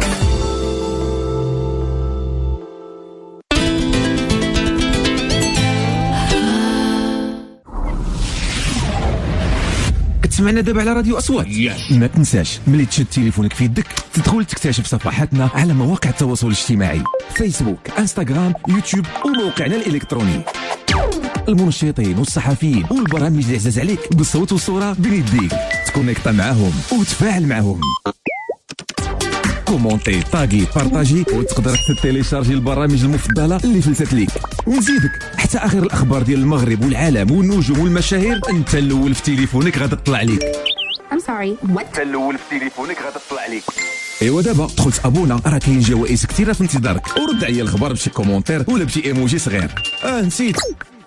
كتسمعنا دابا على راديو أصوات. ما تنساش ملي تشد تليفونك في يدك تدخل تكتشف صفحاتنا على مواقع التواصل الاجتماعي: فيسبوك، انستغرام، يوتيوب، وموقعنا الإلكتروني. المنشطين والصحفيين والبرامج اللي عزاز عليك بالصوت والصورة بين يديك، تكونيكطا معاهم وتفاعل معاهم. كومونتي، طاغي، بارطاجي، وتقدر تيليشارجي البرامج المفضلة اللي فلتت ليك. ونزيدك حتى آخر الأخبار ديال المغرب والعالم والنجوم والمشاهير أنت الأول في تليفونك غادا تطلع ليك. أنت الأول في تليفونك غادا تطلع ليك. ايوا دابا دخلت ابونا، راه كاين جوائز كثيره في انتظارك، ورد عليا الخبر بشي كومونتير ولا بشي ايموجي صغير. نسيت.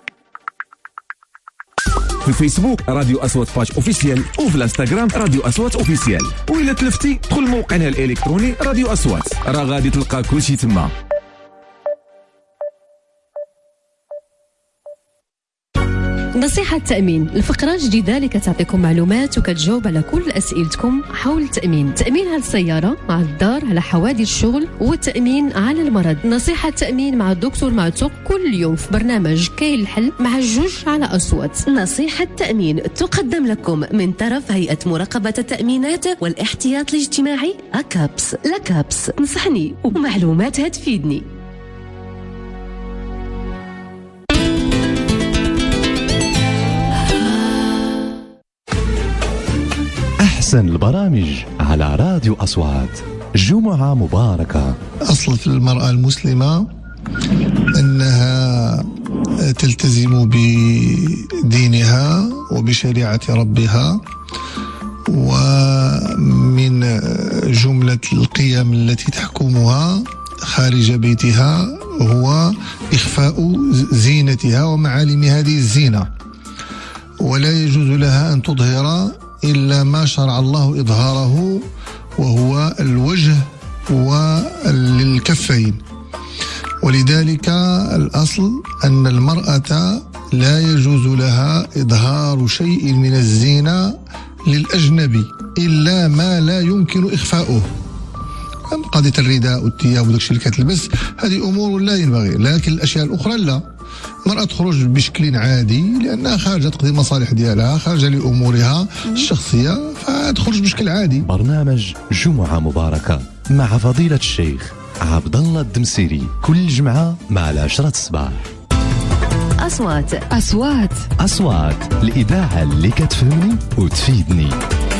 في الفيسبوك راديو أصوات باج اوفيسيال، وفي الانستغرام راديو أصوات اوفيسيال، وإلا تلفتي دخل موقعنا الالكتروني راديو أصوات، راه غادي تلقى كلشي تما. نصيحة التأمين، الفقرة الجديدة اللي كتعطيكم معلومات وكتجاوب على كل أسئلتكم حول التأمين. تأمين على السيارة، على الدار، على حوادث الشغل، والتأمين على المرض. نصيحة التأمين مع الدكتور معتوق كل يوم في برنامج كاين الحل مع جوج على أصوات. نصيحة التأمين تقدم لكم من طرف هيئة مراقبة التأمينات والاحتياط الاجتماعي أكابس. لكابس نصحني ومعلوماتها تفيدني. أحسن البرامج على راديو أصوات. جمعة مباركة. أصل في المرأة المسلمة أنها تلتزم بدينها وبشريعة ربها، ومن جملة القيم التي تحكمها خارج بيتها هو إخفاء زينتها ومعالم هذه الزينة، ولا يجوز لها أن تظهر إلا ما شرع الله إظهاره، وهو الوجه والكفين. ولذلك الأصل أن المرأة لا يجوز لها إظهار شيء من الزينة للأجنبي إلا ما لا يمكن إخفاؤه. قضية الرداء والثياب وداكشي اللي كتلبس هذه أمور لا ينبغي، لكن الأشياء الأخرى لا. المرأة تخرج بشكل عادي لأنها خارجة تقضي مصالح ديالها، خارجة لأمورها الشخصية، فتخرج بشكل عادي. برنامج جمعة مباركة مع فضيلة الشيخ عبد الله الدمسيري كل جمعة مع 10 الصباح. أصوات الإذاعة اللي كتفهمني وتفيدني.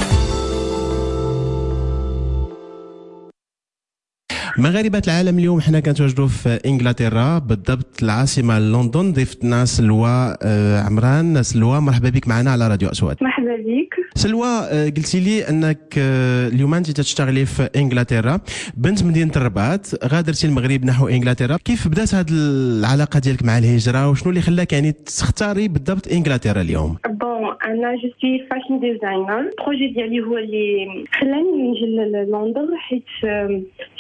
مغاربة العالم اليوم حنا كنتواجدوا في انجلترا، بالضبط العاصمة لندن. ضيفتنا سلوى عمران. سلوى مرحبا بك معنا على راديو أصوات. مرحبا بك. سلوى، قلتي لي انك اليوم انت تشتغلي في انجلترا، بنت مدينة الرباط، غادرتي المغرب نحو انجلترا. كيف بدات هذه العلاقة ديالك مع الهجرة، وشنو اللي خلاك يعني تختاري بالضبط انجلترا اليوم؟ انا جو سوي فاشن ديزاينر. البروجي ديالي هو اللي خلاني نجي للندن، حيت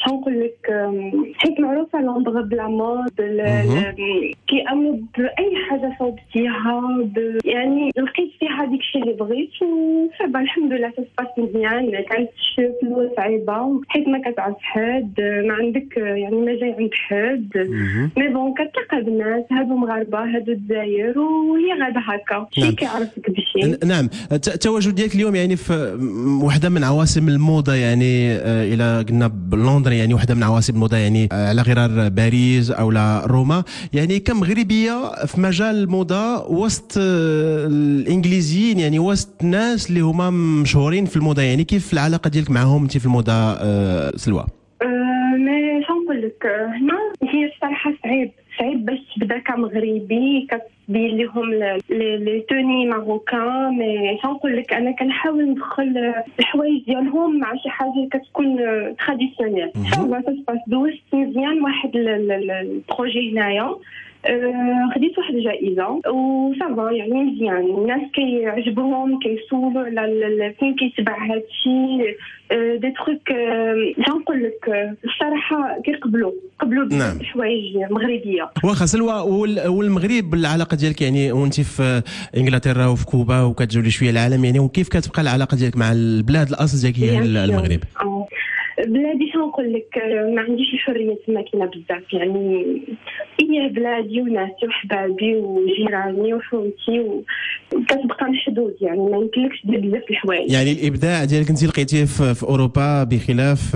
شنقول لك حيت معروفه لندغ بلا مود كيامنوا باي حاجه صوبتيها يعني لقيت فيها ديك الشيء اللي بغيت وصافي الحمد لله تسباس مزيان. كانت فلوس صعيبه حيت ما كتعرف حد ما عندك يعني ما جاي عند حد مي بون كتلقى بالناس هادو مغاربه هادو الجزائر وهي غاده هكا شي كيعرفك بشي. نعم التواجد ديالك اليوم يعني في وحده من عواصم الموضه يعني الى قلنا بلندن يعني وحده من عواصم الموضه يعني على غرار باريس او لا روما يعني كمغربيه في مجال الموضه وسط الانجليزيين يعني وسط الناس اللي هما مشهورين في الموضه يعني كيف العلاقه ديالك معهم انت في الموضه سلوى؟ مي شنقول لك هنا هي الصراحه صعيب باش تبدا كمغربي كتبين لهم لي توني ماروكان مي شنقول لك انا كنحاول ندخل الحوايج ديالهم مع شي حاجه كتكون تراديسيونيل صافا تسباس دوزت مزيان واحد البروجي هنايا خديت واحد الجائزه وصافا يعني مزيان الناس كيعجبهم كيسولوا على فين كيتباع هادشي دي تروك جنقول لك الصراحه كيقبلوا بزاف الحوايج مغربيه. واخا سلوى والمغرب العلاقه ديالك يعني وانت في انجلترا وفي كوبا وكتجولي شويه العالم يعني وكيف كتبقى العلاقه ديالك مع البلاد الاصل ديالك هي المغرب؟ بلادي شنقول لك ما عنديش الحريه تما كاينه بزاف يعني هي بلادي وناسي وحبابي وجيراني وحومتي وكتبقى محدود يعني ما يمكنلكش دير بزاف الحوايج. يعني الابداع ديالك انت لقيتيه في اوروبا بخلاف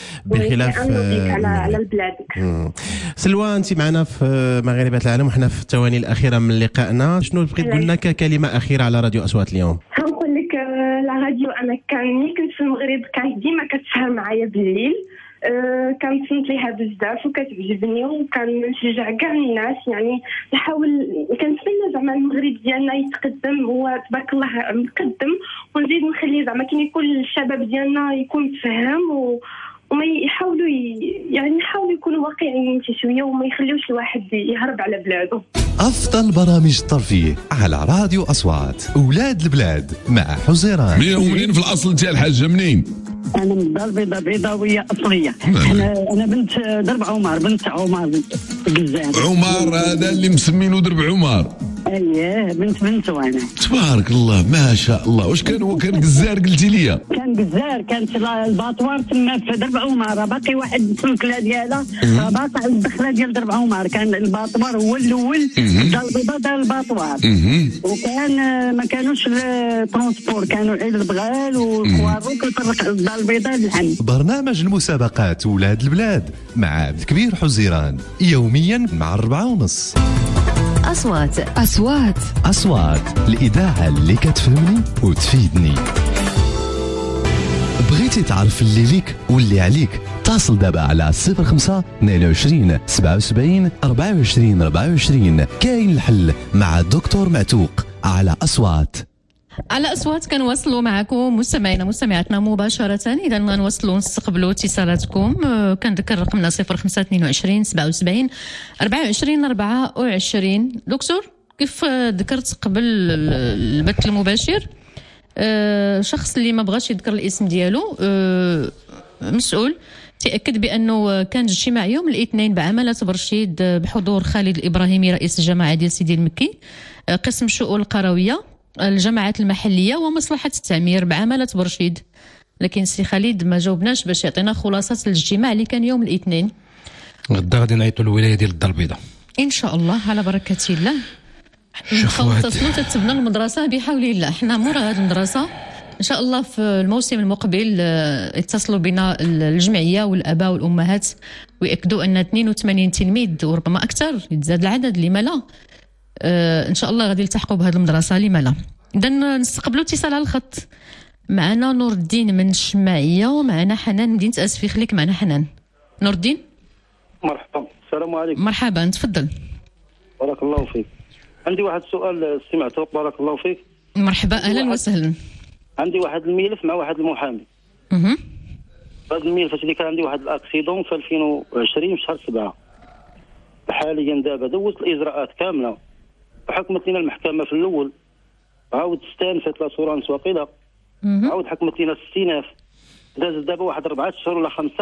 على بلادك. سلوى انت معنا في مغاربه العالم وحنا في الثواني الاخيره من لقائنا شنو بغيت تقول لنا ككلمه اخيره على راديو اصوات اليوم؟ نقول لك لا راديو انا كنت في المغرب كانت ديما كتسهر معايا بالليل كنصنت ليها بزاف وكتعجبني وكنشجع كاع الناس يعني نحاول كنتمنى زعما المغرب ديالنا يتقدم هو تبارك الله متقدم ونزيد نخلي زعما كي يكون الشباب ديالنا يكون متفهم وما يحاولوا يعني يحاولوا يكونوا واقعيين شويه وما يخليوش الواحد يهرب على بلاده. أفضل برامج الترفيه على راديو أصوات أولاد البلاد مع حزيران. منين في الأصل أنت الحاجة منين؟ أنا من الدار البيضاء بيضاوية أصلية. أنا بنت درب عمر بنت عمر الجزائر. عمر هذا اللي مسمينه درب عمر. اييه بنت وانا. تبارك الله ما شاء الله. واش كان جزار قلتي لي؟ كان جزار كانت الباطوار تما في درب عمر باقي واحد السلكله ديالها باقي الدخله ديال درب عمر كان الباطوار هو الاول الدار البيضاء دار الباطوار وكان ما كانوش الترونسبور كانوا عيد البغال والكوارو كيطرق الدار البيضاء للحم. برنامج المسابقات ولاد البلاد مع عبد الكبير حزيران يوميا مع 4:30. أصوات الإذاعة اللي كتفهمني وتفيدني. بغيتي تعرف اللي ليك واللي عليك اتصل دابا على 05 22 77 24 24. كاين الحل مع الدكتور معتوق على أصوات. على أصوات كنواصلوا معكم مستمعينا مستمعاتنا مباشرة. إذا غنواصلوا نستقبلوا اتصالاتكم. كنذكر رقمنا 05 22 77 24 24. دكتور كيف ذكرت قبل البث المباشر شخص اللي ما بغاش يذكر الاسم ديالو مسؤول تأكد بأنه كان اجتماع يوم الاثنين بعملة برشيد بحضور خالد الإبراهيمي رئيس الجماعة ديال سيدي المكي قسم الشؤون القروية الجماعات المحلية ومصلحة التعمير بعملة برشيد. لكن سي خالد ما جاوبناش باش يعطينا خلاصة الاجتماع اللي كان يوم الاثنين. غدا غادي نعيطوا الولاية ديال الدار البيضاء إن شاء الله على بركة الله. نتصلوا تتبنى المدرسة بحول الله. حنا مورا هذه المدرسة إن شاء الله في الموسم المقبل يتصلوا بنا الجمعية والآباء والأمهات ويأكدوا أن 82 تلميذ وربما أكثر يتزاد العدد لما لا إن شاء الله غادي يلتحقوا بهذه المدرسة لما لا. إذا نستقبلوا اتصال على الخط. معنا نور الدين من الشماعية ومعنا حنان مدينة أسفي. خليك معنا حنان. نور الدين مرحبا. السلام عليكم. مرحبا تفضل. بارك الله فيك. عندي واحد السؤال سمعته بارك الله فيك. مرحبا أهلا وسهلا. عندي واحد الملف مع واحد المحامي. هذا الملف اللي كان عندي واحد الاكسيدون في 2020 في شهر 7. حاليا دابا دوزت الاجراءات كامله وحكمت لنا المحكمه في الاول عاود استانفت لاسورانس وقيله عاود حكمت لنا الاستئناف داز دابا واحد 4 اشهر ولا 5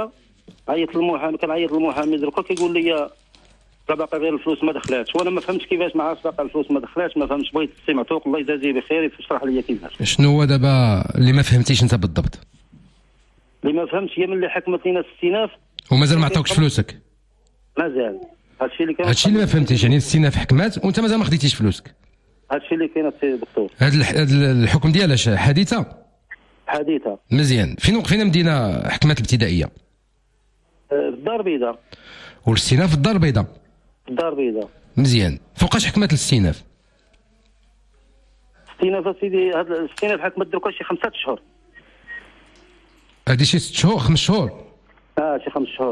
عيط للمحامي، كنعيط للمحامي دركا كيقول لي راه باقي غير الفلوس ما دخلاتش، وانا ما فهمتش كيفاش ما عرفتش باقي الفلوس ما دخلاتش، ما فهمتش. بغيت السي معتوق الله يجازيه بخير يشرح لي كيفاش. شنو هو دابا اللي ما فهمتيش انت بالضبط؟ اللي ما فهمتش هي ملي حكمت لينا الاستئناف ومازال ما عطاوكش فلوسك؟ مازال. هادشي اللي ما فهمتيش، يعني الاستئناف حكمات وانت مازال ما خديتيش فلوسك. هادشي اللي كاين السي دكتور. هاد الحكم ديالها حديثه؟ حديثه. مزيان. فين وقفينا مدينا حكمات الابتدائيه؟ في الدار البيضاء. والاستئناف في الدار البيضاء؟ في الدار البيضاء. مزيان. فوقاش حكمات الاستئناف؟ الاستئناف سيدي، هاد الاستئناف حكمت دركا شي 5 اشهر. هادي شي 6 شهور 5 شهور؟ شي 5 شهور.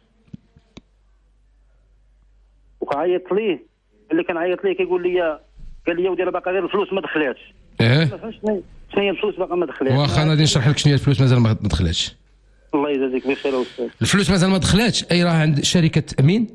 وكنعيط ليه، اللي كنعيط ليه كيقول لي، قال لي ودي راه باقي غير الفلوس ما دخلاتش. ما فهمتش شنو هي الفلوس باقا ما دخلاتش. واخا انا غادي نشرح لك شنو هي الفلوس مازال ما دخلاتش. الله يجازيك بخير استاذ. الفلوس مازال ما دخلاتش، اي راه عند شركه تامين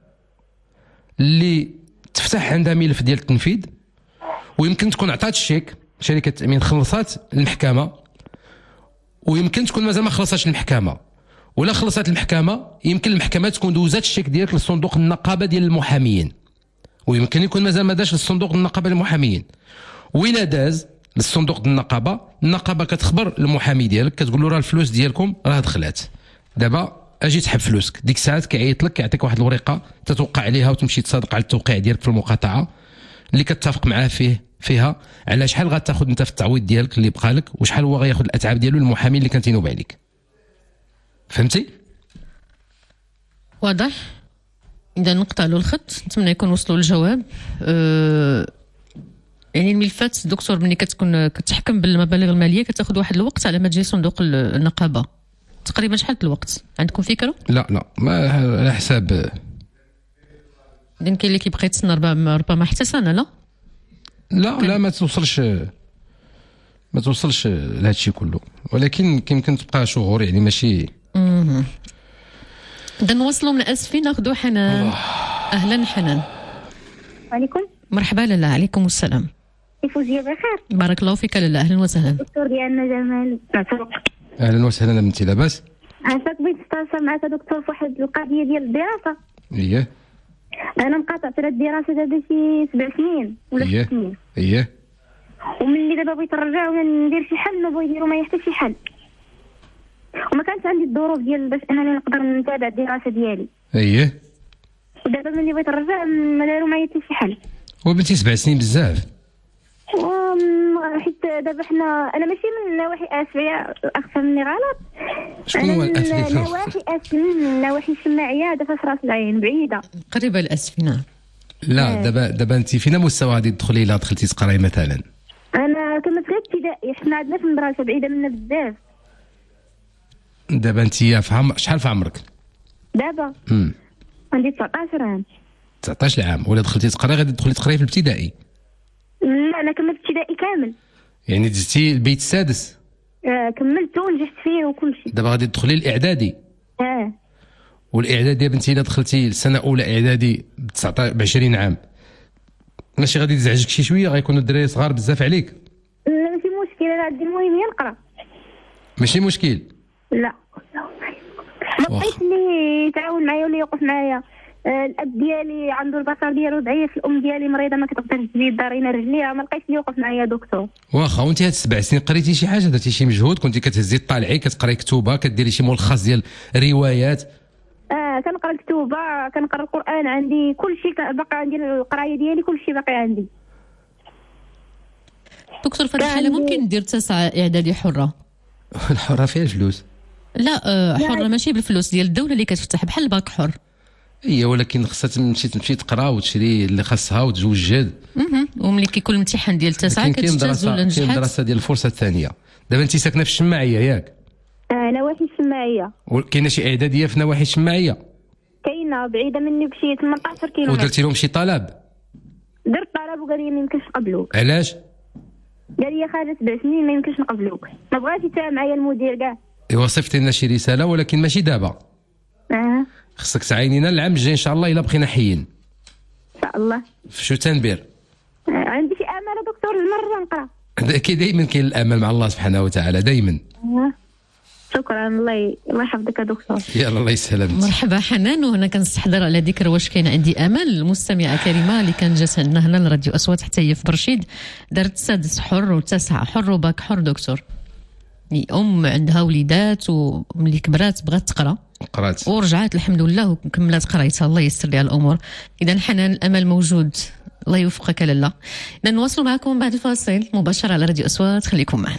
اللي تفتح عندها ملف ديال التنفيذ، ويمكن تكون عطات الشيك، شركه التامين خلصات المحكمه، ويمكن تكون مازال ما خلصاتش المحكمه، ولا خلصات المحكمه يمكن المحكمه تكون دوزات الشيك ديالك للصندوق النقابه ديال المحامين، ويمكن يكون مازال ما داش للصندوق النقابه المحامين. وإلا داز للصندوق النقابه كتخبر المحامي ديالك كتقول له راه الفلوس ديالكم راه دخلات، دابا اجي تسحب فلوسك. ديك الساعات كيعيط لك كيعطيك واحد الورقه تتوقع عليها وتمشي تصادق على التوقيع ديالك في المقاطعه اللي كتفق معاه فيها على شحال غتاخذ انت في التعويض ديالك اللي بقى لك، وشحال هو غياخذ الاتعاب ديالو المحامي اللي كان تينوب عليك. فهمتي؟ واضح. اذا نقطع له الخط، نتمنى يكون وصلوا الجواب. يعني الملفات دكتور ملي كتكون كتحكم بالمبالغ الماليه كتاخذ واحد الوقت على ما تجي صندوق النقابه. تقريبا شحال الوقت عندكم فكره؟ لا ما على حساب. اذا كاين اللي كيبقى يتسنى ربما حتى سنه. لا ما توصلش لهذا الشيء كله، ولكن يمكن تبقى شهور يعني ماشي. اذا نوصلوا من اسفين ناخذوا حنان. اهلا حنان. عليكم. مرحبا لاله. عليكم السلام. فوزيه بخير. بارك الله فيك لاله. اهلا وسهلا. الدكتور ديالنا جمال معتوق. اهلا وسهلا بنتي. لاباس؟ عافاك. بغيت نستفسر معك دكتور في واحد القضيه ديال الدراسه. اييه. انا مقاطعت على الدراسه دابا شي 7 سنين ولا 6 سنين. اييه. وملي دابا بغيت نرجع ولا ندير شي حل ما بغيت يديروا معايا حتى شي حل، وما كانش عندي الظروف ديال باش انني نقدر نتابع الدراسه ديالي. اييه. ودابا ملي بغيت نرجع ما داروا معايا حتى شي حل. وبنتي 7 سنين بزاف. حيت دابا حنا انا ماشي من نواحي اسفيه، اخفى غلط. شكون هو الاسفيه؟ نواحي اسفين، نواحي الشماعيه دابا في راس العين بعيده قريبه الاسفين. لا دابا انت فينا مستوى غادي تدخلي الا دخلتي تقراي مثلا؟ انا كنت في ابتدائي، حنا عندنا في المدرسه بعيده منا بزاف. دابا انت شحال في عمرك؟ دابا عندي 19 عام. 19 عام. ولا دخلتي تقراي غادي تدخلي تقراي في الابتدائي؟ لا انا كملت ابتدائي كامل. يعني دزتي البيت السادس؟ كملت ونجحت فيه وكل شيء. دابا غادي تدخلي الاعدادي؟ والاعدادي يا بنتي الا دخلتي السنه اولى اعدادي ب 20 عام ماشي غادي تزعجك شي شويه؟ غيكونوا الدراري صغار بزاف عليك؟ لا ماشي مشكل، انا عندي المهم هي نقرا. ماشي مشكل؟ لا ما بقيتش اللي يتعاون معايا ولا يوقف معايا. الاب ديالي عنده البصر ديالو ضعيف، الام ديالي مريضه ما كتقدرش تزيد دارينا رجليها، ما لقيتش اللي يوقف معايا دكتور. واخا وانت هاد 7 سنين قريتي شي حاجه؟ درتي شي مجهود؟ كنتي كتهزي طالعي كتقراي كتوبه، كديري شي ملخص ديال روايات؟ كنقرا كتوبه، كنقرا القران، عندي كل شيء باقي، عندي القرايه ديالي كل شيء باقي عندي. دكتور في هذه الحاله ممكن ندير 9 اعدادي حره؟ الحره فيها الفلوس؟ لا حره ماشي بالفلوس ديال الدوله اللي كتفتح بحال الباك حر. ولكن خصها تمشي تقرا وتشري اللي خاصها وتوجد. وملي كيكون الامتحان ديال 9 كتجتاز ولا نجحت. كاين دراسه ديال الفرصه الثانيه. دابا انت ساكنه في الشماعيه ياك؟ نواحي الشماعيه. وكاينه شي اعداديه في نواحي الشماعيه؟ كاينه بعيده مني بشي 18 كيلو. ودرتي لهم شي طلب؟ درت طلب وقال لي ما يمكنش نقبلوك. علاش؟ قال لي خارج 7 سنين ما يمكنش نقبلوك. ما بغاش يتفاهم معايا المدير كاع. صيفطي لنا شي رساله ولكن ماشي دابا. خصك تعاينينا العام الجاي ان شاء الله الا بقينا حيين. ان شاء الله. في شتنبر. عندي شي امل دكتور المره نقرا. دائما كاين الامل مع الله سبحانه وتعالى دائما. ان شكرا. الله يحفظك يا دكتور. يلا الله يسلمك. مرحبا حنان. وهنا كنستحضر على ذكر واش كاين عندي امل مستمعه كريمه اللي كان جات عندنا هنا لراديو اصوات حتى هي في برشيد، دارت السادس حر والتاسع حر وباك حر دكتور. عندها وليدات وملي كبرات بغات تقرا قرات ورجعت الحمد لله وكملت قرايتها. الله ييسر لها الامور. اذا حنان الامل موجود، الله يوفقك لاله. اذا نواصلوا معكم بعد الفاصل مباشره على راديو اصوات، خليكم معنا.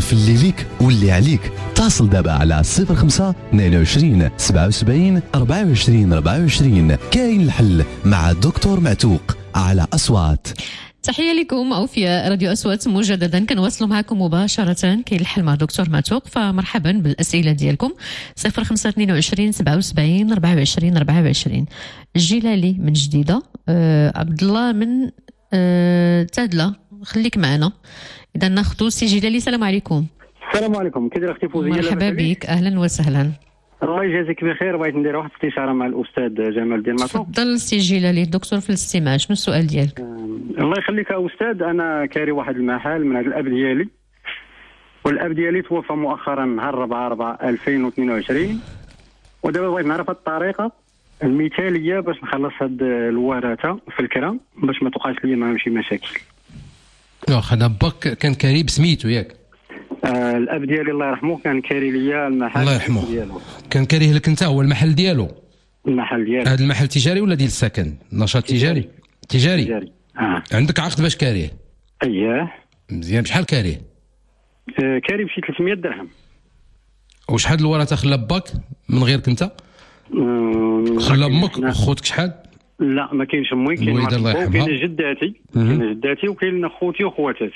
في اللي ليك واللي عليك. اتصل دابا على 05 22 77 24 24. كاين الحل مع الدكتور معتوق على أصوات. تحية لكم أوفياء راديو أصوات مجددا. كنواصلوا معكم مباشرة كاين الحل مع دكتور معتوق. فمرحبا بالأسئلة ديالكم 05 22 77 24 24. الجلالي من جديدة. عبد الله من تادلة، خليك معنا. إذا ناخذوا سي جلالي. السلام عليكم. السلام عليكم. كي داير اختي فوزيه؟ مرحبا بك، أهلا وسهلا. الله يجازيك بخير. بغيت ندير واحد الاستشاره مع الاستاذ جمال الدين معتوق. تفضل سي جلالي، الدكتور في الاستماع. شنو السؤال ديالك؟ الله يخليك يا استاذ. انا كاري واحد المحل من هذا الاب ديالي، والاب ديالي توفى مؤخرا نهار 4/4/2022، ودابا بغيت نعرف الطريقه المثاليه باش نخلص هاد الورثه في الكرا باش ما توقعش لي معاهم شي مشاكل. واخا باك كان كاري بسميتو ياك؟ الاب ديالي الله يرحمه كان كاري ليا المحل. الله يرحمه. ديالو. كان كاريه لك انت هو المحل ديالو؟ المحل ديالو. هذا المحل تجاري ولا ديال السكن؟ نشاط تجاري؟ تجاري. عندك عقد باش كاريه؟ اييه. مزيان. بشحال كاريه؟ كاري بشي 300 درهم. وشحال الورثه خلا باك من غيرك انت؟ خلا امك وخوتك شحال؟ لا ما كاينش امي، كاين الله يرحمها، كاين جداتي، كاين جداتي وكاين خوتي وخواتاتي.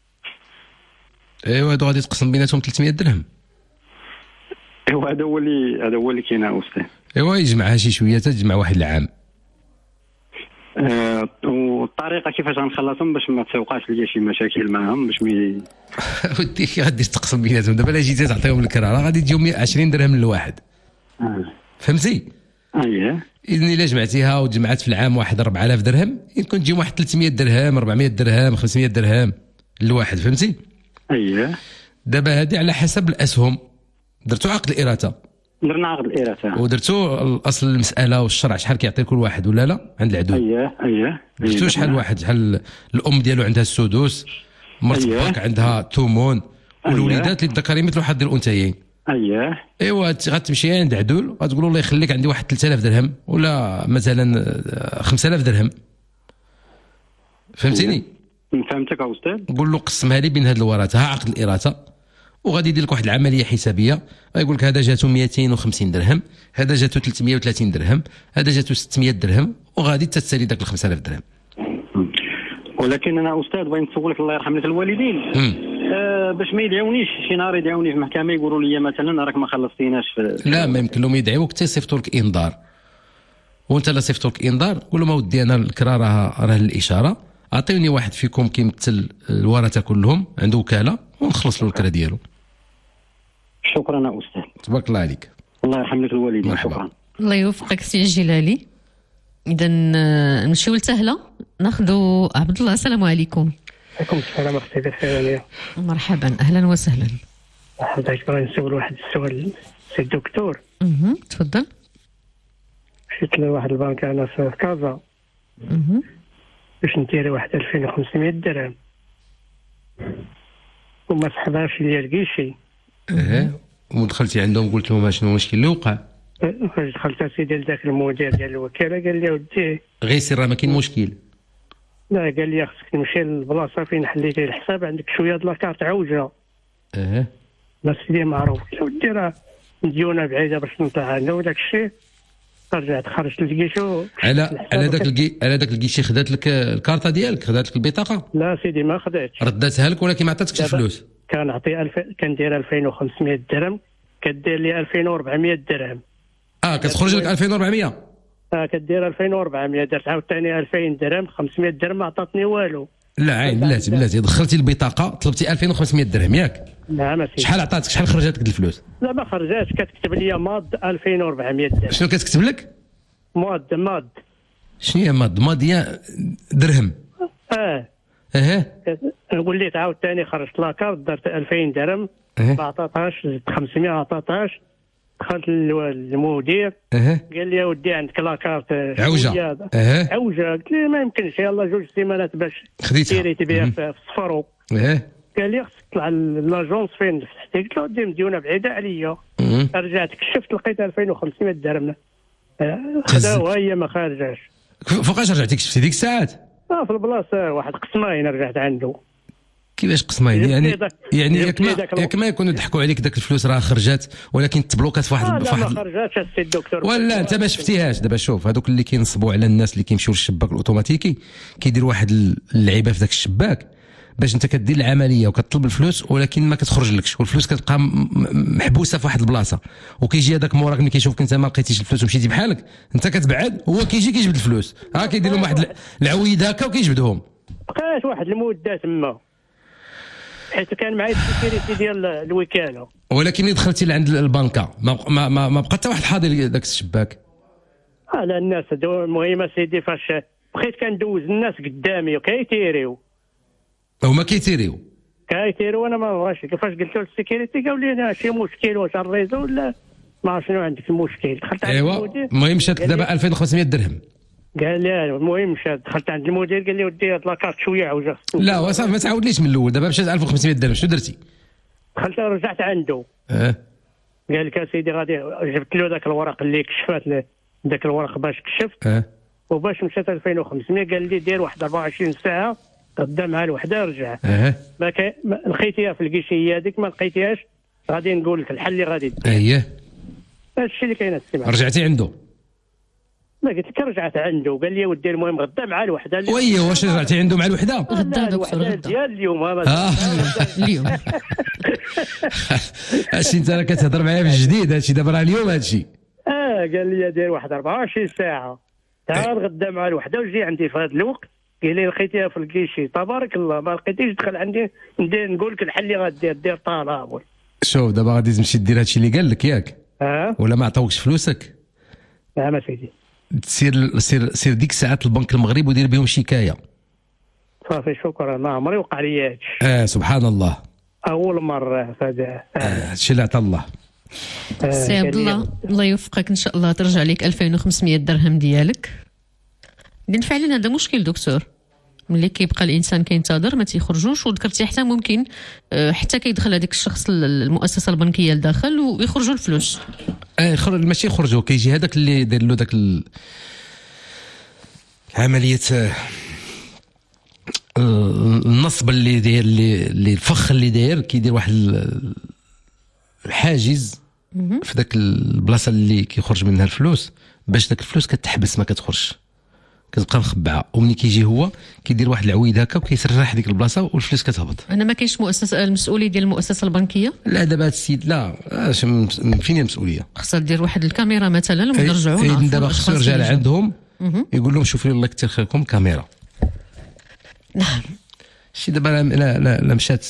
ايوا هادو غادي تقسم بيناتهم 300 درهم. ايوا هذا هو اللي كاين يا استاذ. ايوا يجمعها شي شويه تجمع واحد العام. والطريقه كيفاش غنخلصهم باش ما تسوقاش ليا شي مشاكل معاهم باش ودي غادي تقسم بيناتهم. دابا الا جيتي تعطيهم الكراره غادي تجيهم 20 درهم للواحد. فهمتي؟ اييه. اذا الا جمعتيها وجمعت في العام واحد 4000 درهم يمكن تجيهم واحد 300 درهم 400 درهم 500 درهم للواحد. فهمتي؟ اييه. دابا هذه على حسب الاسهم. درتو عقد الإراثة؟ درنا عقد الإراثة. ودرتو الاصل المساله والشرع شحال كيعطي كل واحد ولا لا عند العدو؟ اييه. درتو شحال الواحد؟ شحال الام ديالو عندها السدس، مرت باك عندها ثمن، والوليدات للذكر مثل حظ الانثيين. ايوا غتمشي عند عدول غتقول الله يخليك عندي واحد 3000 درهم ولا مثلا 5000 درهم. فهمتيني؟ فهمتك يا استاذ. قول له قسمها لي بين هاد الورثه، ها عقد الإراثة، وغادي يدير لك واحد العمليه حسابيه. غيقول لك هذا جاتو 250 درهم، هذا جاتو 330 درهم، هذا جاتو 600 درهم، وغادي تتسالي داك ال 5000 درهم. ولكن انا استاذ بغيت نسولك الله يرحم لك الوالدين باش ما يدعونيش شي نهار يدعوني في المحكمه يقولوا لي مثلا راك ما خلصتيناش لا ما يمكن لهم يدعيوك حتى يصيفطوا لك انذار، وانت لا صيفطوا لك انذار قول لهم اودي انا الكرا راه الاشاره، اعطيوني واحد فيكم كيمثل الورثه كلهم عنده وكاله ونخلص له الكرا ديالو. شكرا يا استاذ. تبارك الله عليكم. الله يرحم لك الوالدين. مرحبا. شكرا. الله يوفقك سي جلالي. اذا نمشيو لسهله ناخذوا عبد الله. السلام عليكم. عليكم السلام اختي بخير. مرحبا اهلا وسهلا. حضرتك بغيت نسول واحد السؤال سي الدكتور. تفضل. مشيت لواحد البنك انا في كازا باش ندير واحد 2500 درهم وما سحبهاش ليا الكيشي. ودخلتي عندهم قلت لهم شنو المشكل اللي وقع؟ دخلت اسيدي لذاك المدير ديال الوكاله قال لي ودي غير سير راه ما كاين مشكل. لا قال لي خصك تمشي للبلاصه فين حليتي الحساب عندك شويه د لاكارت عوجه. لا سيدي معروف ودي راه مديونه بعيده باش نطلع عندنا وداك الشيء رجعت خرجت للكيشو على داك الكيشي خدات لك الكارطه ديالك، خدات لك البطاقه؟ لا سيدي ما خداتش، رداتها لك ولكن ما عطاتكش الفلوس. كنعطي كندير 2500 درهم كدير لي 2400 درهم. كتخرج لك 2400. كدير 2400 درت عاوتاني 2000 درهم 500 درهم ما عطاتني والو. لا عين بلاتي دخلتي البطاقه طلبتي 2500 درهم ياك؟ نعم سيدي. شحال عطاتك؟ شحال خرجت لك الفلوس؟ لا ما خرجاتش، كتكتب لي ماد 2400 درهم. شنو كتكتب لك؟ ماد. شنو هي ماد هي درهم. نقول لك عاوتاني خرجت لاكارت درت 2000 درهم ما عطاتهاش، زدت 500 ما عطاتهاش، دخلت للمدير قال لي ودي عندك لاكارت عوجه. قلت له ما يمكنش يلاه 2 سيمانات باش ديريت بها في الصفرو. قال لي خصك تطلع لاجونس فين فتحتي. قلت له ودي مديونه بعيده عليا. رجعت كشفت لقيت 2500 درهم خداوها هي ما خارجاش. فوقاش رجعتي كشفتي ديك الساعات؟ في البلاصه واحد قسماين رجعت عنده. كيفاش قسمين يعني ياك ما يكونوا ضحكوا عليك داك الفلوس راه خرجات ولكن تبلوكات في واحد لا ما خرجاتش السي الدكتور ولا انت ما شفتيهاش. دابا شوف هذوك اللي كينصبوا على الناس اللي كيمشيو للشباك الاوتوماتيكي كيدير واحد اللعيبه في داك الشباك باش انت كدير العمليه وكتطلب الفلوس ولكن ما كتخرجلكش والفلوس كتبقى محبوسه في واحد البلاصه وكيجي هذاك موراك ملي كيشوفك انت ما لقيتيش الفلوس ومشيتي بحالك انت كتبعد هو كيجي كيجبد الفلوس كيدير لهم واحد العويد هكا وكيجبدهم. بقات واحد المده تما حيت كان معايا السيكيوريتي ديال الوكاله ولكن ملي دخلتي لعند البنكه ما بقى حتى واحد حاضر داك الشباك. لا الناس المهم سيدي فاش بقيت كندوز الناس قدامي وكيتيريو هما كيتيريو وانا ما بغاش. كيفاش قلت له السيكيوريتي قال لي شي مشكل واش الريزو ولا ما شنو عندك المشكل. دخلت عند المدير المهم شات دابا 2500 درهم قال لي المهم دخلت عند المدير قال لي ودي هاد لاكارت شويه عوجه. لا وصافي ما تعاودليش من الاول دابا مشات 1500 درهم شنو درتي؟ دخلت رجعت عنده قال لك سيدي غادي جبت له ذاك الورق اللي كشفات ذاك الورق باش كشفت وباش مشات 2500 قال لي دير واحد 24 ساعه قدام مع الوحده رجع. ما لقيتيها في الكيشيه هذيك ما لقيتيهاش غادي نقول لك الحل اللي غادي دير. هذا الشيء اللي كاين السمع. رجعتي عنده؟ ما قلت لك رجعت عنده قال لي ودي المهم غدا مع الوحده. واش رجعتي عنده مع الوحده؟ غدا دكتور ديال اليوم اليوم هادشي انت راه كتهضر معايا بالجديد هادشي دابا راه اليوم هادشي. قال لي دير واحد 24 ساعه تعال غدا مع الوحده وجي عندي في هذا الوقت. قال لي لقيتيها في الكيشي تبارك الله ما لقيتيش دخل عندي نقول لك الحل اللي غادير دير طلب. شوف دابا غادي تمشي دير هادشي اللي قال لك ياك ولا ما عطاوكش فلوسك؟ ما سيدي سير ديك الساعات البنك المغرب ودير بهم شكايه. صافي شكرا ما عمري وقع لي هادشي. سبحان الله اول مره هذا هادشي اللي عطا الله. سي عبد الله يوفقك ان شاء الله ترجع لك 2500 درهم ديالك. لان فعلا هذا مشكل دكتور ملي كيبقى الانسان كينتظر ما تيخرجوش وذكرتي حتى ممكن حتى كيدخل هذاك الشخص المؤسسه البنكيه لداخل ويخرجوا الفلوس. ماشي يخرجوا كيجي هذاك اللي داير له داك عمليه النصب اللي داير اللي الفخ اللي داير كيدير واحد الحاجز في داك البلاصه اللي كيخرج منها الفلوس باش داك الفلوس كتحبس ما كتخرجش كتبقى مخبعه ومني كيجي هو كيدير واحد العويد هكا وكيسرح ديك البلاصه والفلوس كتهبط. انا ما كاينش مؤسسه المسؤوليه ديال المؤسسه البنكيه؟ لا دابا هذا السيد لا فين المسؤوليه؟ خاصها دير واحد الكاميرا مثلا ونرجعوا دابا خصو يرجع لعندهم يقول لهم شوفوا لي الله كثر خيركم كاميرا. نعم شي دابا لا مشات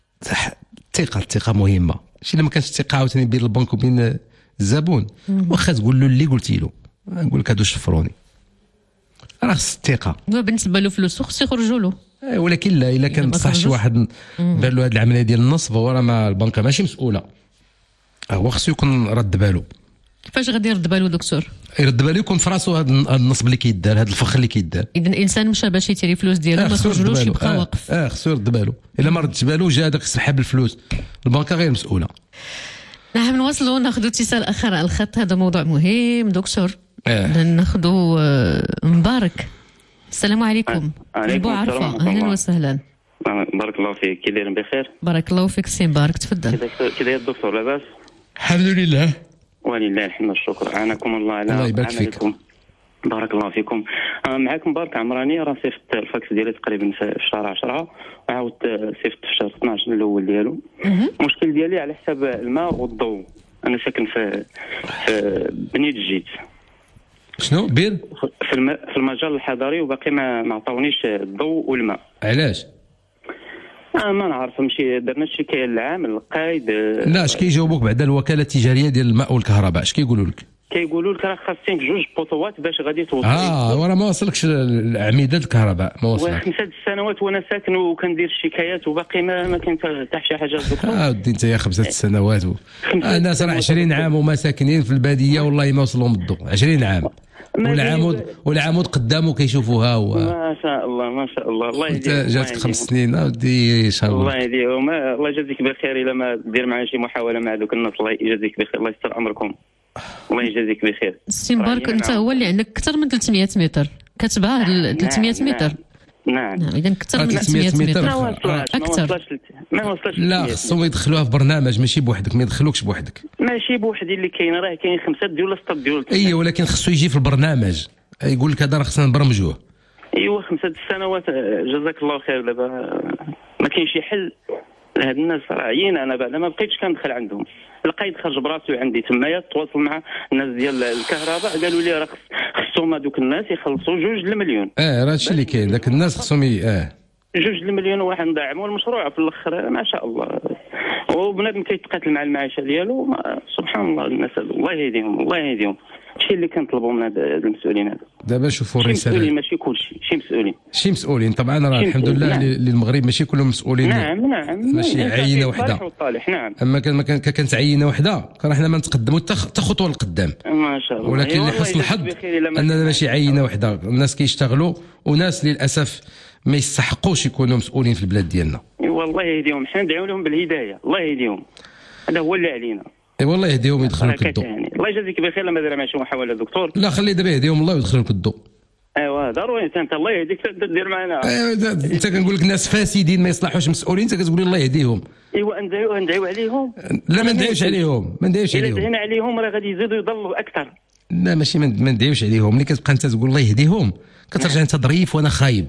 الثقه مهمه. شي لما كانش الثقه عاوتاني بين البنك وبين الزبون واخا تقول له اللي قلتي له نقول لك هادو شفروني راه خص الثقه. بالنسبه له فلوس خص يخرجوا له. ولكن لا الا كان بصح شي واحد دار له هذه العمليه ديال النصب هو راه ما البنكه ماشي مسؤوله هو خصو يكون رد باله. كيفاش غادي يرد باله دكتور؟ يرد باله يكون في راسو هذا النصب اللي كيدار هذا الفخ اللي كيدار. اذا الانسان مشى باش يتري فلوس ديالو ما تخرجلوش يبقى واقف. خصو يرد باله الا ما ردش باله جا هذاك سحب الفلوس البنكه غير مسؤوله. نعم نواصلوا ناخذ اتصال اخر على الخط. هذا موضوع مهم دكتور. ناخذ مبارك. السلام عليكم. عليكم السلام. اهلا وسهلا. بارك الله فيك. كي داير بخير؟ بارك الله فيك سي مبارك تفضل. كي داير الدكتور لاباس؟ الحمد لله ولله الحمد والشكر. اعانكم الله على عملكم. بارك الله فيكم. معاك مبارك عمراني راه صيفط الفاكس ديالي تقريبا في شهر 10 وعاودت صيفط في شهر 12 الاول ديالو. المشكل ديالي على حساب الماء والضوء. انا ساكن في بني الجيت. شنو بير في المجال الحضري وباقي ما عطاونيش الضوء والماء. علاش؟ ما نعرف نمشي درنا الشكايه للعام القايد. لا اش كيجاوبوك بعد الوكاله التجاريه ديال الماء والكهرباء اش كيقولوا لك؟ كيقولوا لك راه خاصين جوج بوطوات باش غادي توصل. وراه ما وصلكش اعمده الكهرباء ما وصلش. 5 سنوات وانا ساكن وكندير الشكايات وباقي ما كاين حتى شي حاجه دكتور. ودي انت يا 5 سنوات الناس راه 20 عام وما ساكنين في الباديه والله ما وصلهم الضوء 20 عام. والعمود قدامه كيشوفوها ما شاء الله ما شاء الله. الله يهديك. جاتك 5 سنين ودي ان شاء الله. الله يهديهم. الله يجازيك بخير الا ما دير معنا شي محاوله مع دوك الناس. الله يجازيك بخير. الله يستر امركم. الله يجازيك بخير. سي مبارك انت هو اللي عندك اكثر من 300 متر كتباع 300 متر. نعم. اذا اكثر من 600 متر اكثر. ما وصلش لا خصهم يدخلوها في برنامج ماشي بوحدك، ما يدخلوكش بوحدك. ماشي بوحدي اللي كاين، راه كاين 5 ديال 6 ديال. ايوه ولكن خصو يجي في البرنامج يقول لك هذا راه خصنا نبرمجوه. ايوا 5 سنوات جزاك الله خير. دابا ما كاين شي حل لهاد الناس، راه عيين. انا بعدا ما بقيتش كندخل عندهم، القايد خرج براسو عندي تمايا. تواصل مع الناس ديال الكهرباء قالوا لي راه خصهم هذوك الناس يخلصوا 2 المليون. راه هادشي اللي كاين، داك الناس خصهم 2 المليون واحد ندعموا المشروع في الاخر ما شاء الله. وبنادم كيتقاتل مع المعيشه ديالو. سبحان الله الناس الله يهديهم الله يهديهم. الشيء اللي كنطلبوا من هاد المسؤولين هذا دابا شوفوا الرساله. مسؤولين ماشي كلشي، شي مسؤولين طبعا. راه الحمد لله للمغرب ماشي كلهم مسؤولين. نعم ماشي عينه وحده. نعم. اما كانت عينه وحده كان حنا ما نتقدموا حتى خطوه للقدام ما شاء الله. ولكن لحسن الحظ اننا ماشي عينه وحده، الناس كيشتغلوا وناس للاسف ما يستحقوش يكونوا مسؤولين في البلاد ديالنا. والله يهديهم، حنا ندعوا لهم بالهدايه، الله يهديهم، هذا هو اللي علينا. والله يهديهم يدخلوا كدو. الله يجازيك بخير. لما دار ماشي محاوله دكتور. لا خلي دابا يهديهم الله ويدخلوا كدو. ايوا ضروري انت الله يهديك دير معنا. ايوا انت كنقول لك ناس فاسدين ما يصلحوش مسؤولين، انت كتقول الله يهديهم. ايوا ندعيو عليهم. لا ما ندعيوش عليهم، الا دعينا عليهم راه غادي يزيدوا يضلوا اكثر. لا ماشي ما ندعيوش عليهم. ملي كتبقى انت تقول الله يهديهم كترجع انت ظريف وانا خايب.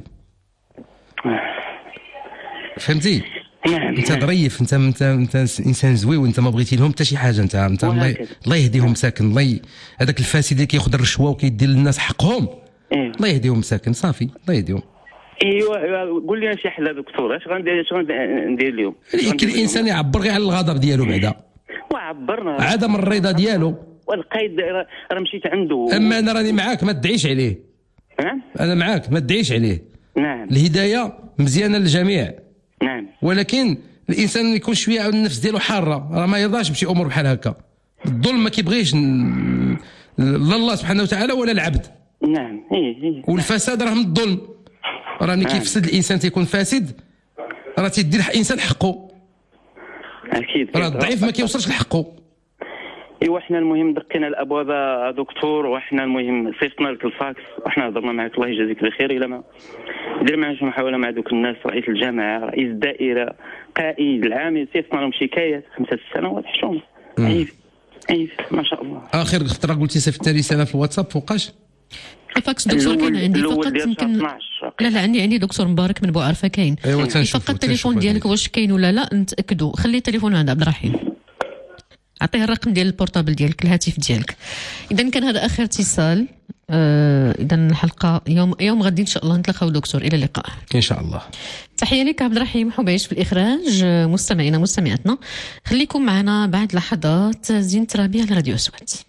فهمتي؟ انت ظريف، انت انسان زوي وانت ما بغيتي لهم حتى شي حاجه. انت الله يهديهم مساكن. الله هذاك الفاسد اللي كياخذ الرشوه وكيدير للناس حقهم. الله يهديهم مساكن صافي الله يهديهم. ايوا قول لي شي حل دكتور. اش غندير لهم؟ يمكن الانسان يعبر غير على الغضب ديالو بعدا. وعبرنا عدم الرضا ديالو. والقايد راه مشيت عنده. اما انا راني معاك ما تدعيش عليه. انا معاك ما تدعيش عليه. نعم. الهدايه مزيانه للجميع. نعم. ولكن الانسان يكون شويه النفس ديالو حاره، راه ما يرضاش بشي امور بحال هكا. الظلم ما كيبغيش لا الله سبحانه وتعالى ولا العبد. نعم. والفساد راه من الظلم. راني كيفسد الانسان تيكون فاسد، راه تيدير الانسان حقه. اكيد. راه الضعيف ما كيوصلش لحقه. ايوا حنا المهم دقينا الابواب دكتور، وحنا المهم صيفطنا لك الفاكس وحنا هضرنا معك الله يجازيك بخير. الى ما دير معنا شي محاوله مع دوك الناس، رئيس الجامعه، رئيس الدائره، قائد العام، صيفطنا لهم شكايات 5 سنوات حشومه. عيب ما شاء الله. اخر خطره قلتي صيفط رساله في الواتساب فوقاش؟ الفاكس دكتور كاين عندي فقط يمكن. لا عندي دكتور مبارك من بوعرفه كاين. فقط التليفون ديالك واش كاين ولا لا نتاكدوا. خلي التليفون عند عبد الرحيم، عطيه الرقم ديال البورطابل ديالك الهاتف ديالك. اذا كان هذا اخر اتصال. اذا الحلقه يوم غادي ان شاء الله نتلاقاو دكتور. الى اللقاء ان شاء الله. تحيه لك عبد الرحيم حبيش في الاخراج. مستمعينا مستمعاتنا خليكم معنا بعد لحظات زين ترابيه على راديو أصوات.